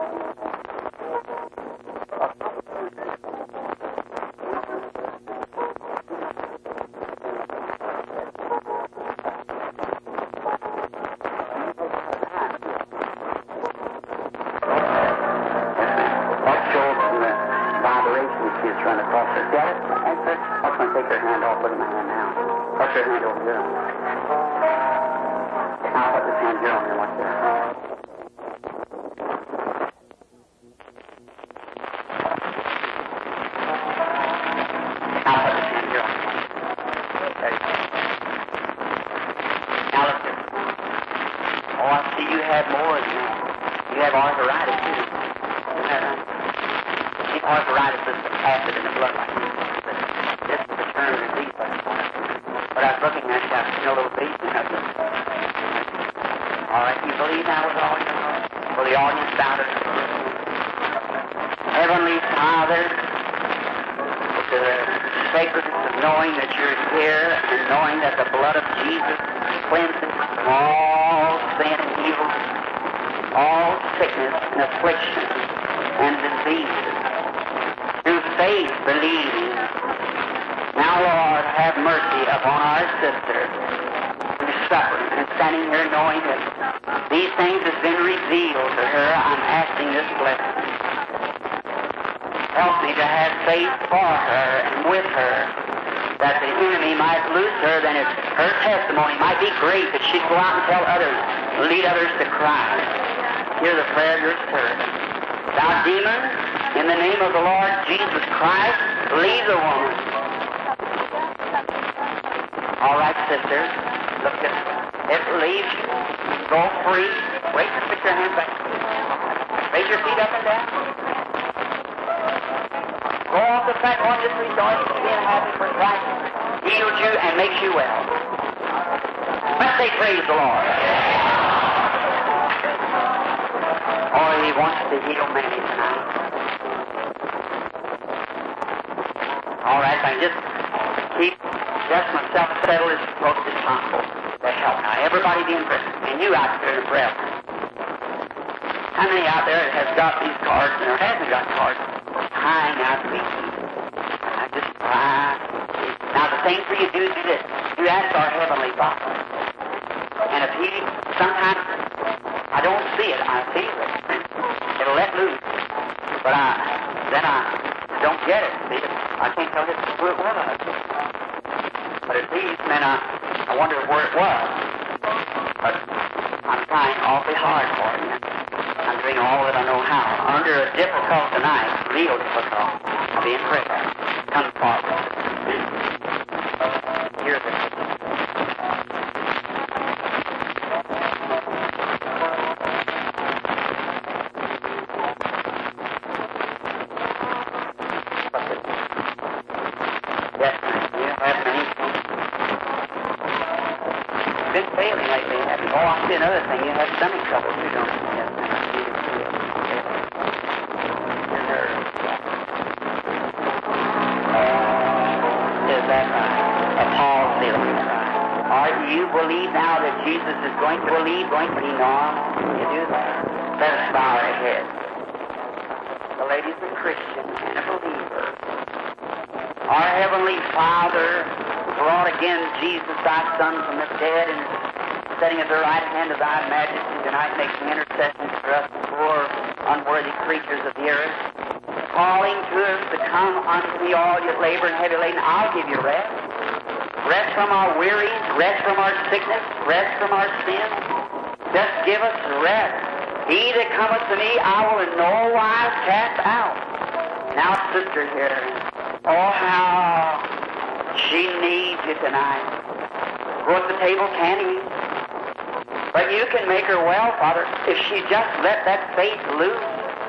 Tonight makes intercession for us poor, unworthy creatures of the earth. calling to us to come unto me, all you labor and heavy laden. I'll give you rest. Rest from our wearies, rest from our sickness, rest from our sins. Just give us rest. He that cometh to me, I will in no wise cast out. Now, sister here, oh, how she needs you tonight. Go at the table, can eat. But you can make her well, Father, if she just let that faith loose.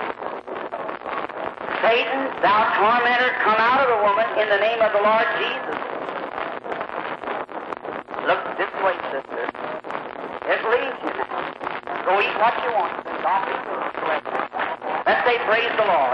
Satan, thou tormentor, come out of the woman in the name of the Lord Jesus. Look this way, sister. It leaves you now. Go eat what you want. God be with you. Let's say praise the Lord.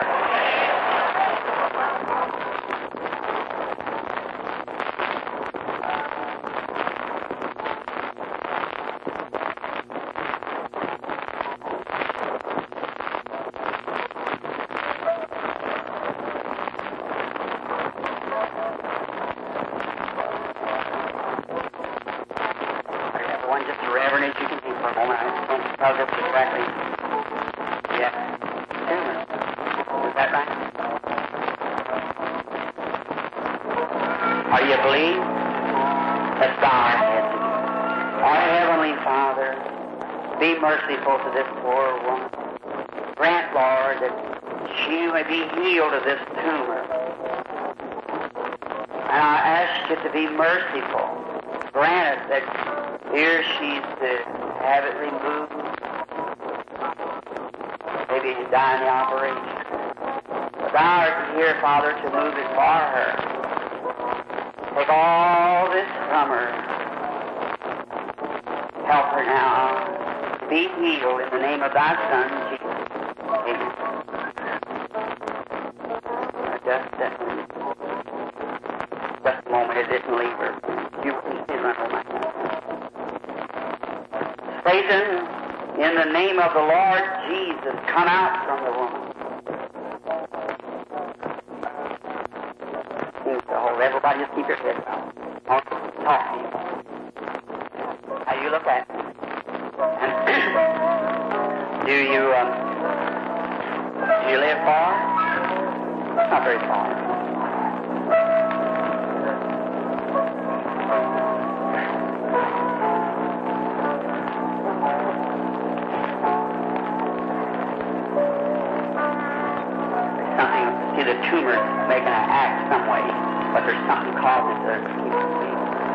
Merciful to this poor woman. Grant, Lord, that she may be healed of this tumor. And I ask you to be merciful. Grant it that here she's to have it removed. Maybe to die in the operation. But thou art here, Father, to move it for her. Take all this from her. Help her now. Be healed in the name of thy Son, Jesus. Amen. Just a, just a moment, it didn't leave her. You did run over my Satan, in the name of the Lord Jesus, come out from the woman. Seems to hold everybody, just keep your head down. Talk to you. How you look at me. Do you, um, do you live far? Not very far. There's something, see the tumor making an act some way, but there's something causing it to keep it moving.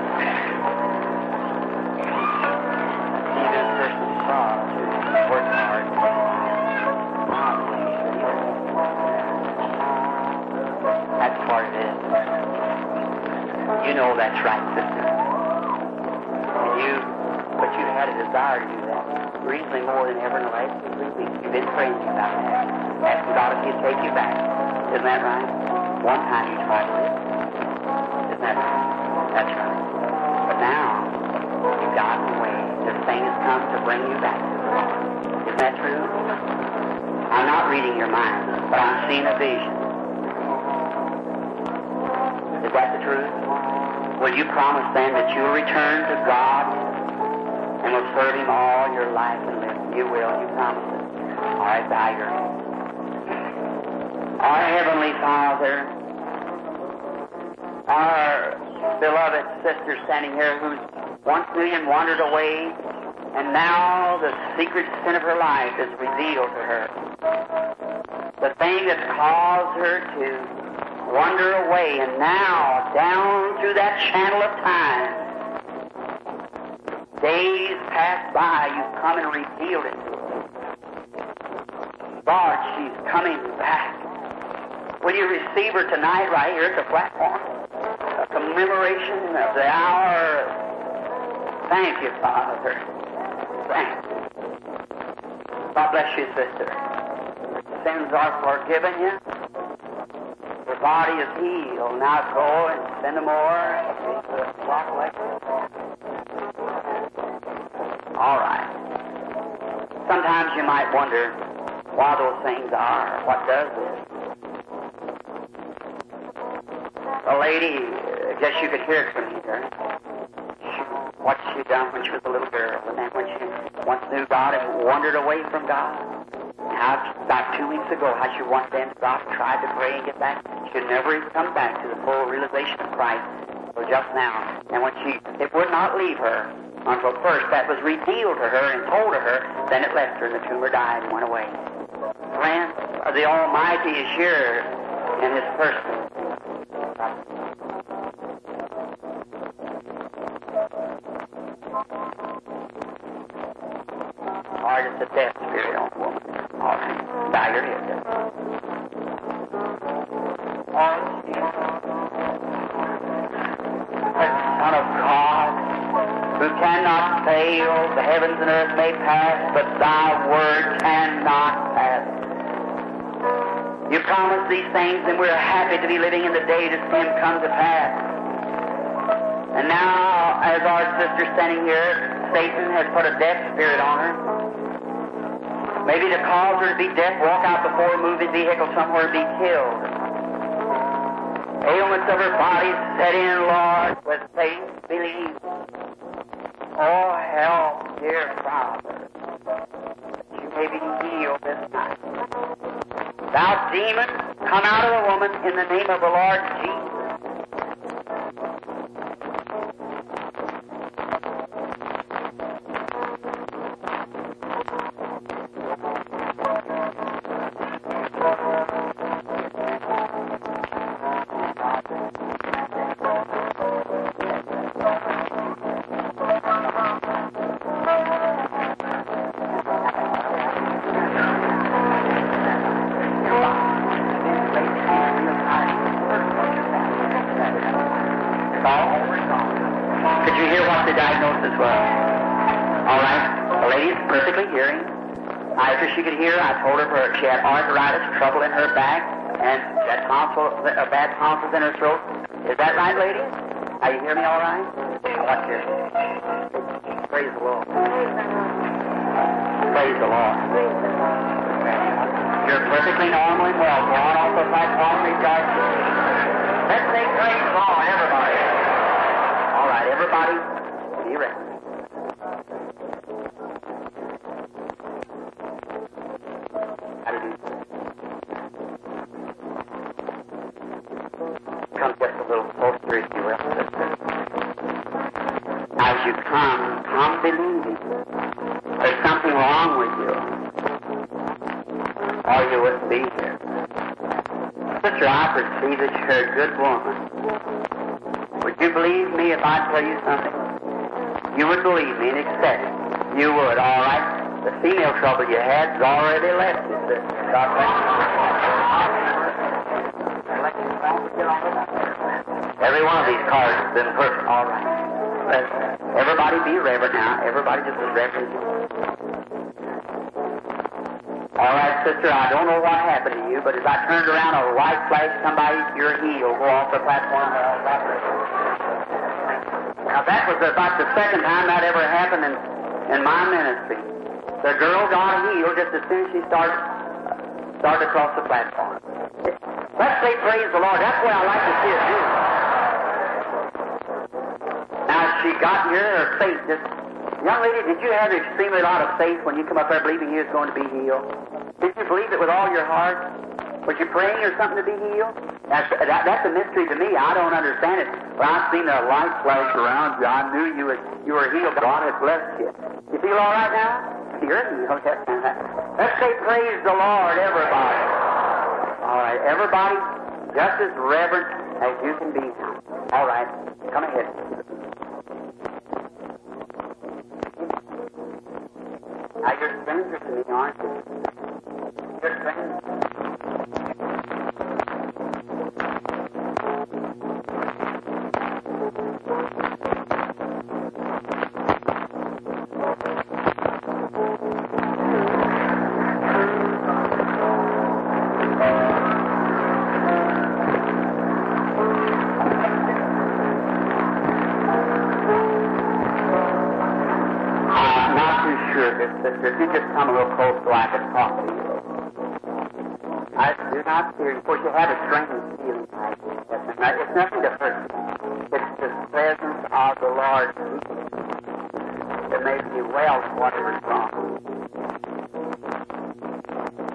See this person's saw. Work hard. That's part of it. You know that's right, sister. And you, but you had a desire to do that. Reasonably more than ever in the last three weeks. You've been praying about that. Asking God if He'd take you back. Isn't that right? One time you tried to live. Isn't that right? That's right. But now, you've gotten away. This thing has come to bring you back to the Lord. Isn't that true? I'm not reading your mind, but I'm seeing a vision. Is that the truth? Will you promise then that you'll return to God and will serve Him all your life and live? You will, you promise it. All right, bow your head. Our Heavenly Father, our beloved sister standing here who's once knew and wandered away, and now the secret sin of her life is revealed to her. The thing that's caused her to wander away, and now, down through that channel of time, days pass by, you've come and revealed it to her. God, she's coming back. Will you receive her tonight right here at the platform? A commemoration of the hour. Thank you, Father. Thank you. God bless you, sister. Sins are forgiven you. Your body is healed. Now go and send them more. Walk away. All right. Sometimes you might wonder why those things are. What does this? A lady, I guess you could hear it from here. What she done when she was a little girl, and then when she once knew God and wandered away from God. How, about two weeks ago, how she once then stopped, tried to pray and get back. She could never even come back to the full realization of Christ until just now. And when she, it would not leave her until first that was revealed to her and told to her, then it left her and the tumor died and went away. Friends, the Almighty is here in His person. Or it's a death spirit on the woman. All right. Bow your head. Oh, Jesus. The Son of God, who cannot fail, the heavens and earth may pass, but Thy word cannot pass. You promised these things, and we're happy to be living in the day to see them come to pass. And now, as our sister standing here, Satan has put a death spirit on her. Maybe to cause her to be deaf, walk out before a moving vehicle somewhere and be killed. Ailments of her body set in, Lord, with faith, believe. Oh, help, dear Father, that you may be healed this night. Thou demon, come out of the woman in the name of the Lord Jesus. She could hear, I told her for, she had arthritis, trouble in her back, and that tonsil, uh, bad tonsils in her throat. Is that right, lady? Are you hear me all right? I want you. Praise the Lord. Praise the Lord. You're perfectly normal and well. Go on off the platform, rejoice. Let's say praise the Lord, everybody. All right, everybody, be ready. Come just a little closer, if you will, sister. As you come, come believing. There's something wrong with you, or you wouldn't be here. Sister, I perceive that you're a good woman. Would you believe me if I tell you something? You would believe me and accept it. You would, all right? The female trouble you had has already left you, sister. God bless you. Every one of these cards has been perfect. All right. Let's, everybody be reverent now. Everybody just as reverent. All right, sister, I don't know what happened to you, but as I turned around, a light flashed, somebody, your heel, go off the platform. Now, that was about the second time that ever happened in, in my ministry. The girl got healed just as soon as she started, started across the platform. Let's say praise the Lord. That's the way I like to see it do. Now, she got here, her faith just... Young lady, did you have extremely a lot of faith when you come up there believing you was going to be healed? Did you believe it with all your heart? Was you praying or something to be healed? That's, that, that's a mystery to me. I don't understand it. But I've seen the light flash around you. I knew you, was, you were healed. God has blessed you. You feel all right now? You're healed. Let's say praise the Lord, everybody. All right, everybody, just as reverent as you can be. All right, come ahead. Now, you're strangers to me, aren't you? You're strangers. Sister, if you just come a little close so I can talk to you. I do not fear you. Of course, you have a strange feeling. It's nothing to hurt you. It's the presence of the Lord that makes you well in whatever's wrong.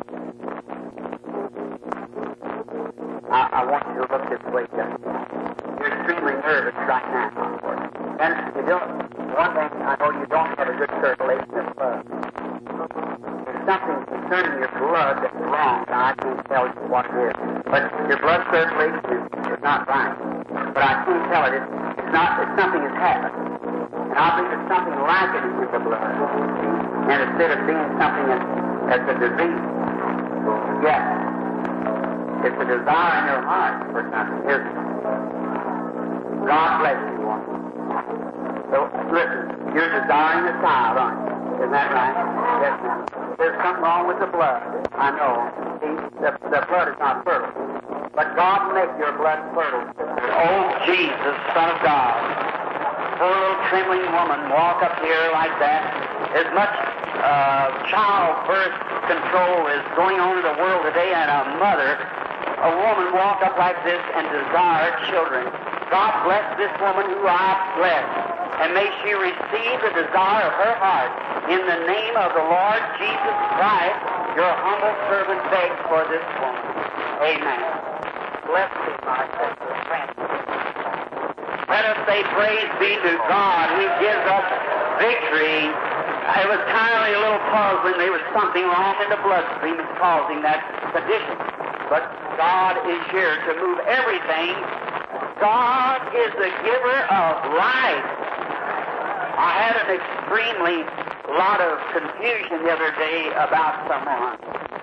I want you to look this way, Justin. You're extremely nervous right now. And you don't, one thing, I know you don't have a good circulation of blood. There's something concerning your blood that's wrong. Now, I can't tell you what it is. But your blood circulation is, is not right. But I can't tell it. It's, it's not, it's something has happened. And I believe it's something like it in the blood. And instead of being something that's, that's a disease, yes, it's a desire in your heart for something, isn't it? God bless you, woman. So, listen, you're desiring a child, aren't you? Isn't that right? Yes, ma'am. There's something wrong with the blood. I know. See, the, the blood is not fertile. But God make your blood fertile. Oh, Jesus, Son of God. Poor little trembling woman walk up here like that. As much uh, childbirth control is going on in the world today, and a mother, a woman walk up like this and desire children. God bless this woman who I bless, and may she receive the desire of her heart. In the name of the Lord Jesus Christ, your humble servant begs for this woman. Amen. Bless me, my sister, friend. Let us say praise be to God who gives us victory. It was kind of a little puzzling. There was something wrong in the bloodstream that's causing that condition. But God is here to move everything. God is the giver of life. I had an extremely lot of confusion the other day about someone.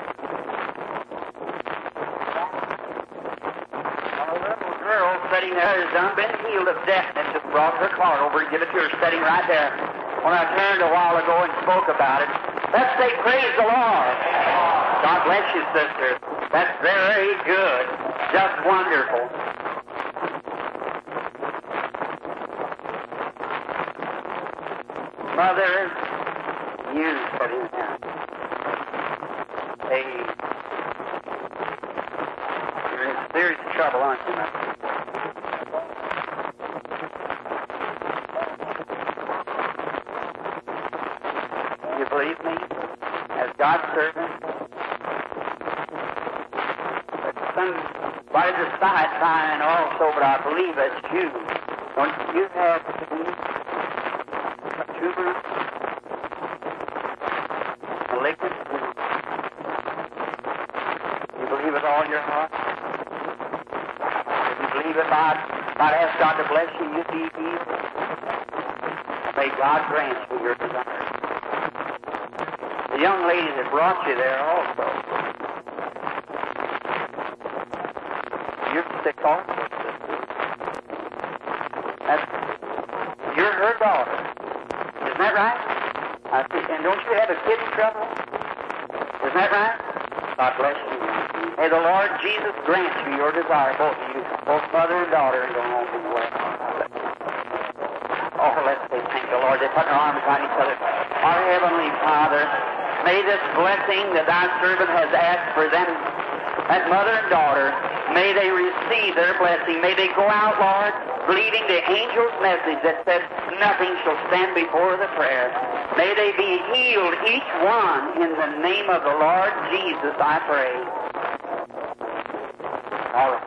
A little girl sitting there has done been healed of deafness. Just brought her card over and give it to her sitting right there. When I turned a while ago and spoke about it, let's say praise the Lord. God bless you, sister. That's very good. Just wonderful. Mother, you sitting there. Hey, you're in serious trouble, aren't you, mother? You believe me as God's servant? But somebody's a side sign also, but I believe it's you. Don't you have a tumor, malignant? You believe with all your heart? If you believe if I'd, if I'd ask God to bless you, you'd be healed. May God grant you your desire. The young lady that brought you there also. You're sick also, sister. That's, you're her daughter. Isn't that right? I see. And don't you have a kidney trouble? Isn't that right? God bless you. May the Lord Jesus grant you your desire, both of you, both mother and daughter, and go home and well. Oh, let's say thank the Lord. They put their arms around each other. Our Heavenly Father, may this blessing that thy servant has asked for them, that mother and daughter, may they receive their blessing. May they go out, Lord, believing the angel's message that said, nothing shall stand before the prayer. May they be healed, each one, in the name of the Lord Jesus, I pray. All right.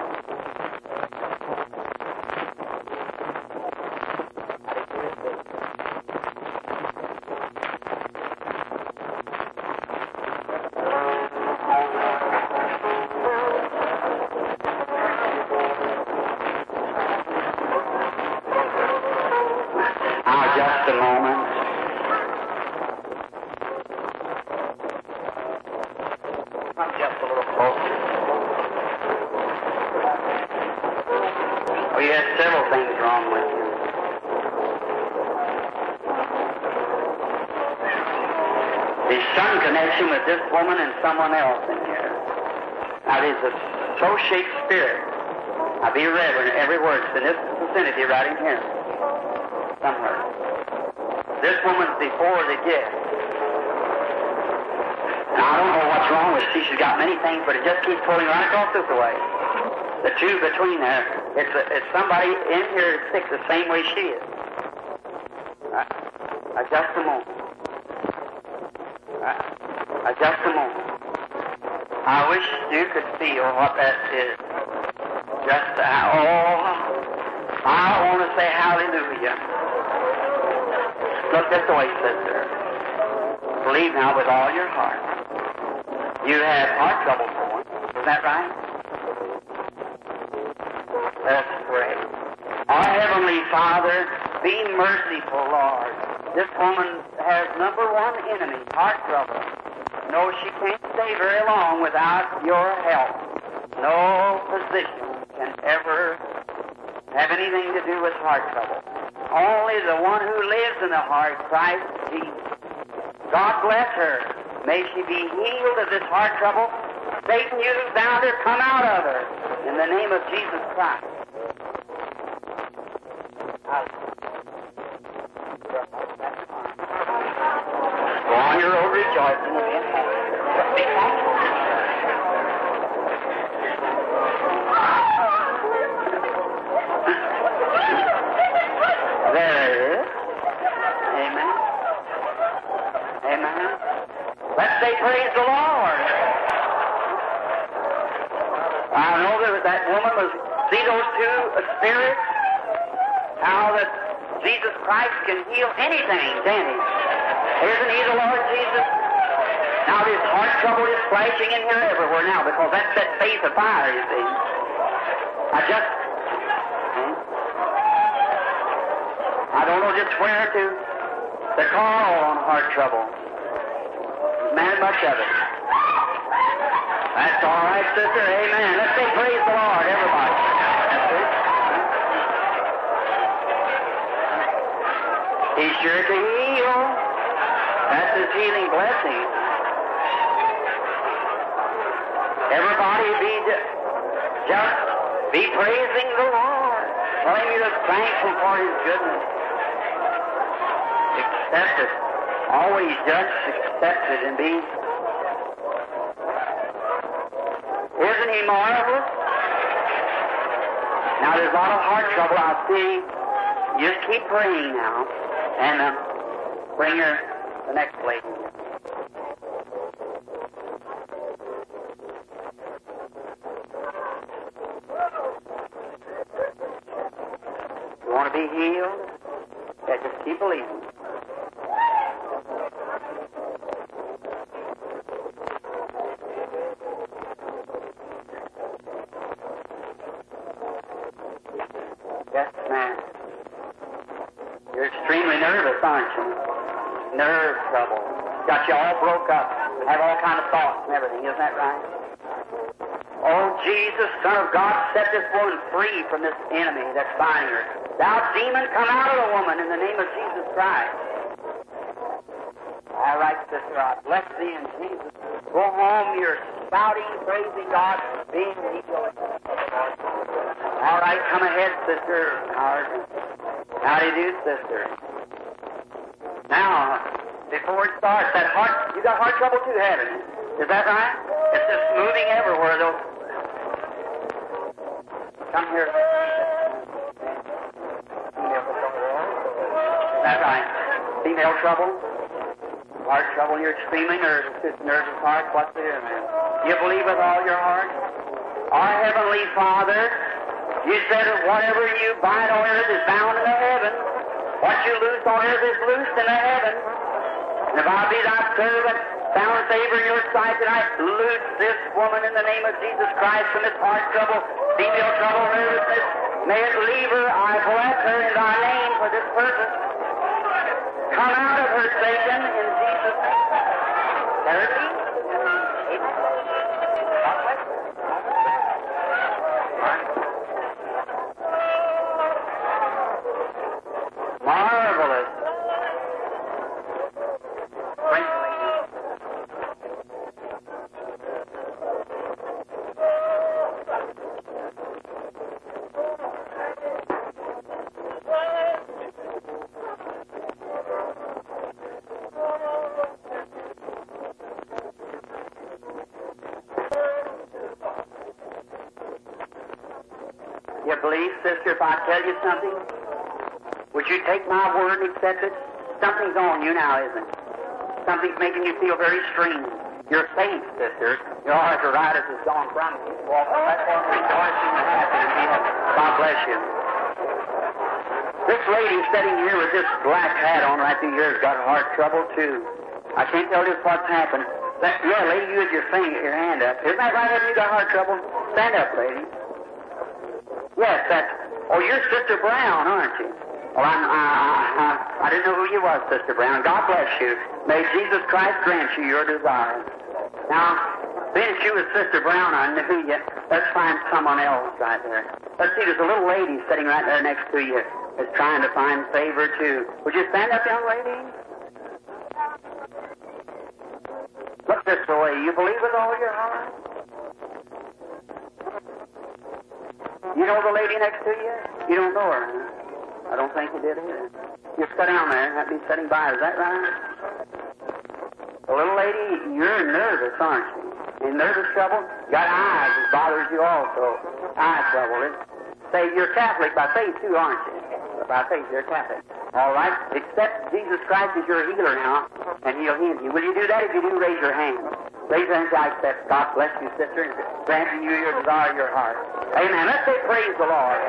Someone else in here. Now, there's a soul-shaped spirit. Now, be reverent in every word. It's in this vicinity right in here. Somewhere. This woman's before the gift. Now, I don't know what's wrong with her. She's got many things, but it just keeps pulling right across this way. The two between there, it's, a, it's somebody in here that's sick the same way she is. Right. Uh, just a moment. Right. Uh, just a moment. I wish you could feel what that is. Just, uh, oh, I want to say hallelujah. Look this way, sister. Believe now with all your heart. You have heart trouble going. Is that right? Let's pray. Our Heavenly Father, be merciful, Lord. This woman has number one enemy, heart trouble. No, she can't stay very long without your help. No physician can ever have anything to do with heart trouble. Only the one who lives in the heart, Christ Jesus. God bless her. May she be healed of this heart trouble. Satan, you bound her, come out of her. In the name of Jesus Christ. Go on your road rejoicing and be happy. Be thankful. There it is. Amen. Amen. Let's say praise the Lord. I know that that woman was, see those two spirits? How that Jesus Christ can heal anything, can't he? Isn't he the Lord Jesus? Now this heart trouble is flashing in here everywhere now because that's that face of fire, you see. I just, hmm? I don't know just where to, to call on heart trouble. Man, much of it. That's all right, sister. Amen. Let's say praise the Lord, everybody. That's it. He's sure to heal. That's his healing blessing. Everybody be just be praising the Lord. Tell him you're thankful for his goodness. Accept it. Always just accept it and be. Isn't he marvelous? Now there's a lot of heart trouble I see. Just keep praying now. And uh, bring her the next lady. You want to be healed? Yeah, just keep believing. Yes, ma'am. You're extremely nervous, aren't you? Nerve trouble. Got you all broke up. Have all kind of thoughts and everything. Isn't that right? Oh, Jesus, Son of God, set this woman free from this enemy that's binding her. Thou demon, come out of the woman in the name of Jesus Christ. All right, sister, I bless thee in Jesus. Go home, you're shouting, praising God, being healed. All right, come ahead, sister. How do you do, sister? Now, before it starts, that heart, you got heart trouble too, haven't you? Is that right? It's just moving everywhere, though. Come here. Is that right? Female trouble? Heart trouble, you're extremely nervous. This nervous heart, what's the deal, man? You believe with all your heart? Our Heavenly Father, you said that whatever you bind on earth is bound in the heaven. What you loose on earth is loosed in the heaven. And if I be thy servant, found favor in your sight tonight, loose this woman in the name of Jesus Christ from this heart trouble, female trouble, nervousness. May it leave her. I bless her in thy name for this purpose. Come out of her, Satan, in Jesus' name. There it is. Marvelous. You believe, sister, if I tell you something? Would you take my word and accept it? Something's on you now, isn't it? Something's making you feel very strange. You're safe, sister. Your arthritis is gone from you. Walk on that one, rejoicing and happy in Him. God bless you. This lady sitting here with this black hat on right through here has got heart trouble, too. I can't tell you what's happened. That, yeah, lady, you had your finger, your hand up. Isn't that right? Have you got heart trouble? Stand up, lady. Yes, that's... Oh, you're Sister Brown, aren't you? Well, I'm, I, I, I didn't know who you was, Sister Brown. God bless you. May Jesus Christ grant you your desire. Now, since you was Sister Brown, I knew you. Let's find someone else right there. Let's see, there's a little lady sitting right there next to you that's trying to find favor, too. Would you stand up, young lady? Look this way. You believe with all your heart? You know the lady next to you? You don't know her, huh? I don't think you did either. You sit down there and have me sitting by. Is that right? The little lady, you're nervous, aren't you? In nervous trouble? Got eyes that bothers you also. Eye trouble. It, say, you're Catholic by faith too, aren't you? By faith, you're Catholic. All right. Accept Jesus Christ as your healer now, and He'll heal you. Will you do that? If you do, raise your hand. Raise your hand. I accept. God bless you, sister, and grant you your desire of your heart. Amen. Let's say praise the Lord.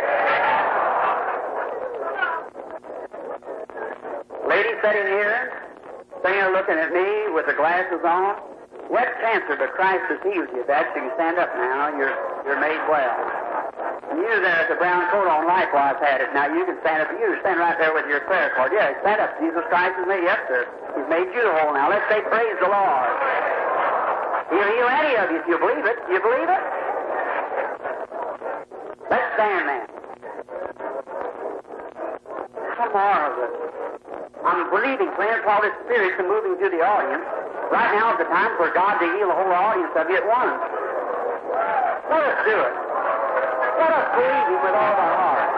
Lady sitting here, sitting here looking at me with the glasses on. What cancer, but Christ has healed you. That you can stand up now. You're you're made well. And you there with the brown coat on likewise had it. Now you can stand up. You stand right there with your prayer card. Yeah, stand up. Jesus Christ has made you. Yes, sir. He's made you whole now. Let's say praise the Lord. He'll heal any of you if you believe it. You believe it? Let's stand then. How marvelous. I'm believing, friends, while this Spirit's moving through the audience. Right now is the time for God to heal the whole audience of you at once. Let us do it. Let us believe Him with all our heart.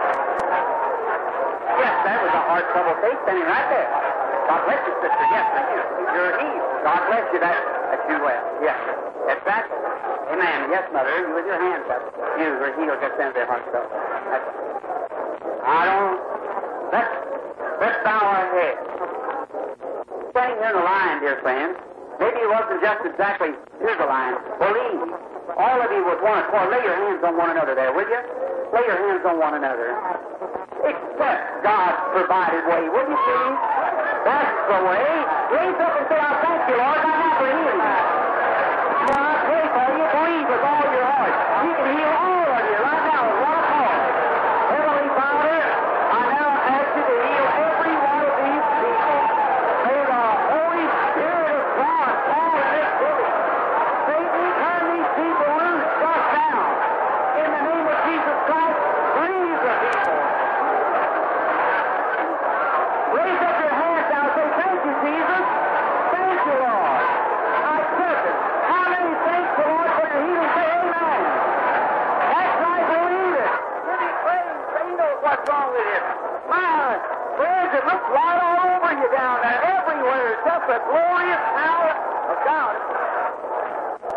Yes, that was a heart trouble faith standing right there. God bless you, sister. Yes, thank you. You're healed. God bless you. That, that's you well. Yes, that's right. Amen. Yes, Mother, you with your hands up. You were healed just then of their heart trouble. That's, I don't... Let's, let's bow our heads. Staying here in the line, dear friends. Maybe it wasn't just exactly here's the line. Believe. All of you with one accord. Lay your hands on one another there, will you? Lay your hands on one another. Accept God's provided way, will you please? That's the way. Raise up and say, I thank you, Lord. I have for healing. Well, I pray for you. Believe with all your heart. He can heal all of you right now with one accord. Heavenly Father, I now ask you to heal every one of these people. May the Holy Spirit of God fall in this building. Satan, turn these people loose just now. In the name of Jesus Christ, breathe the people. Raise up your hands now and say, thank you, Jesus. Thank you, Lord. I accept it. How many thanks the Lord for your healing? Say amen. That's right, believe it. Give me praise. Say, you know what's wrong with it. My friends, it looks right all over you down there. Everywhere. It's just the glorious power of God.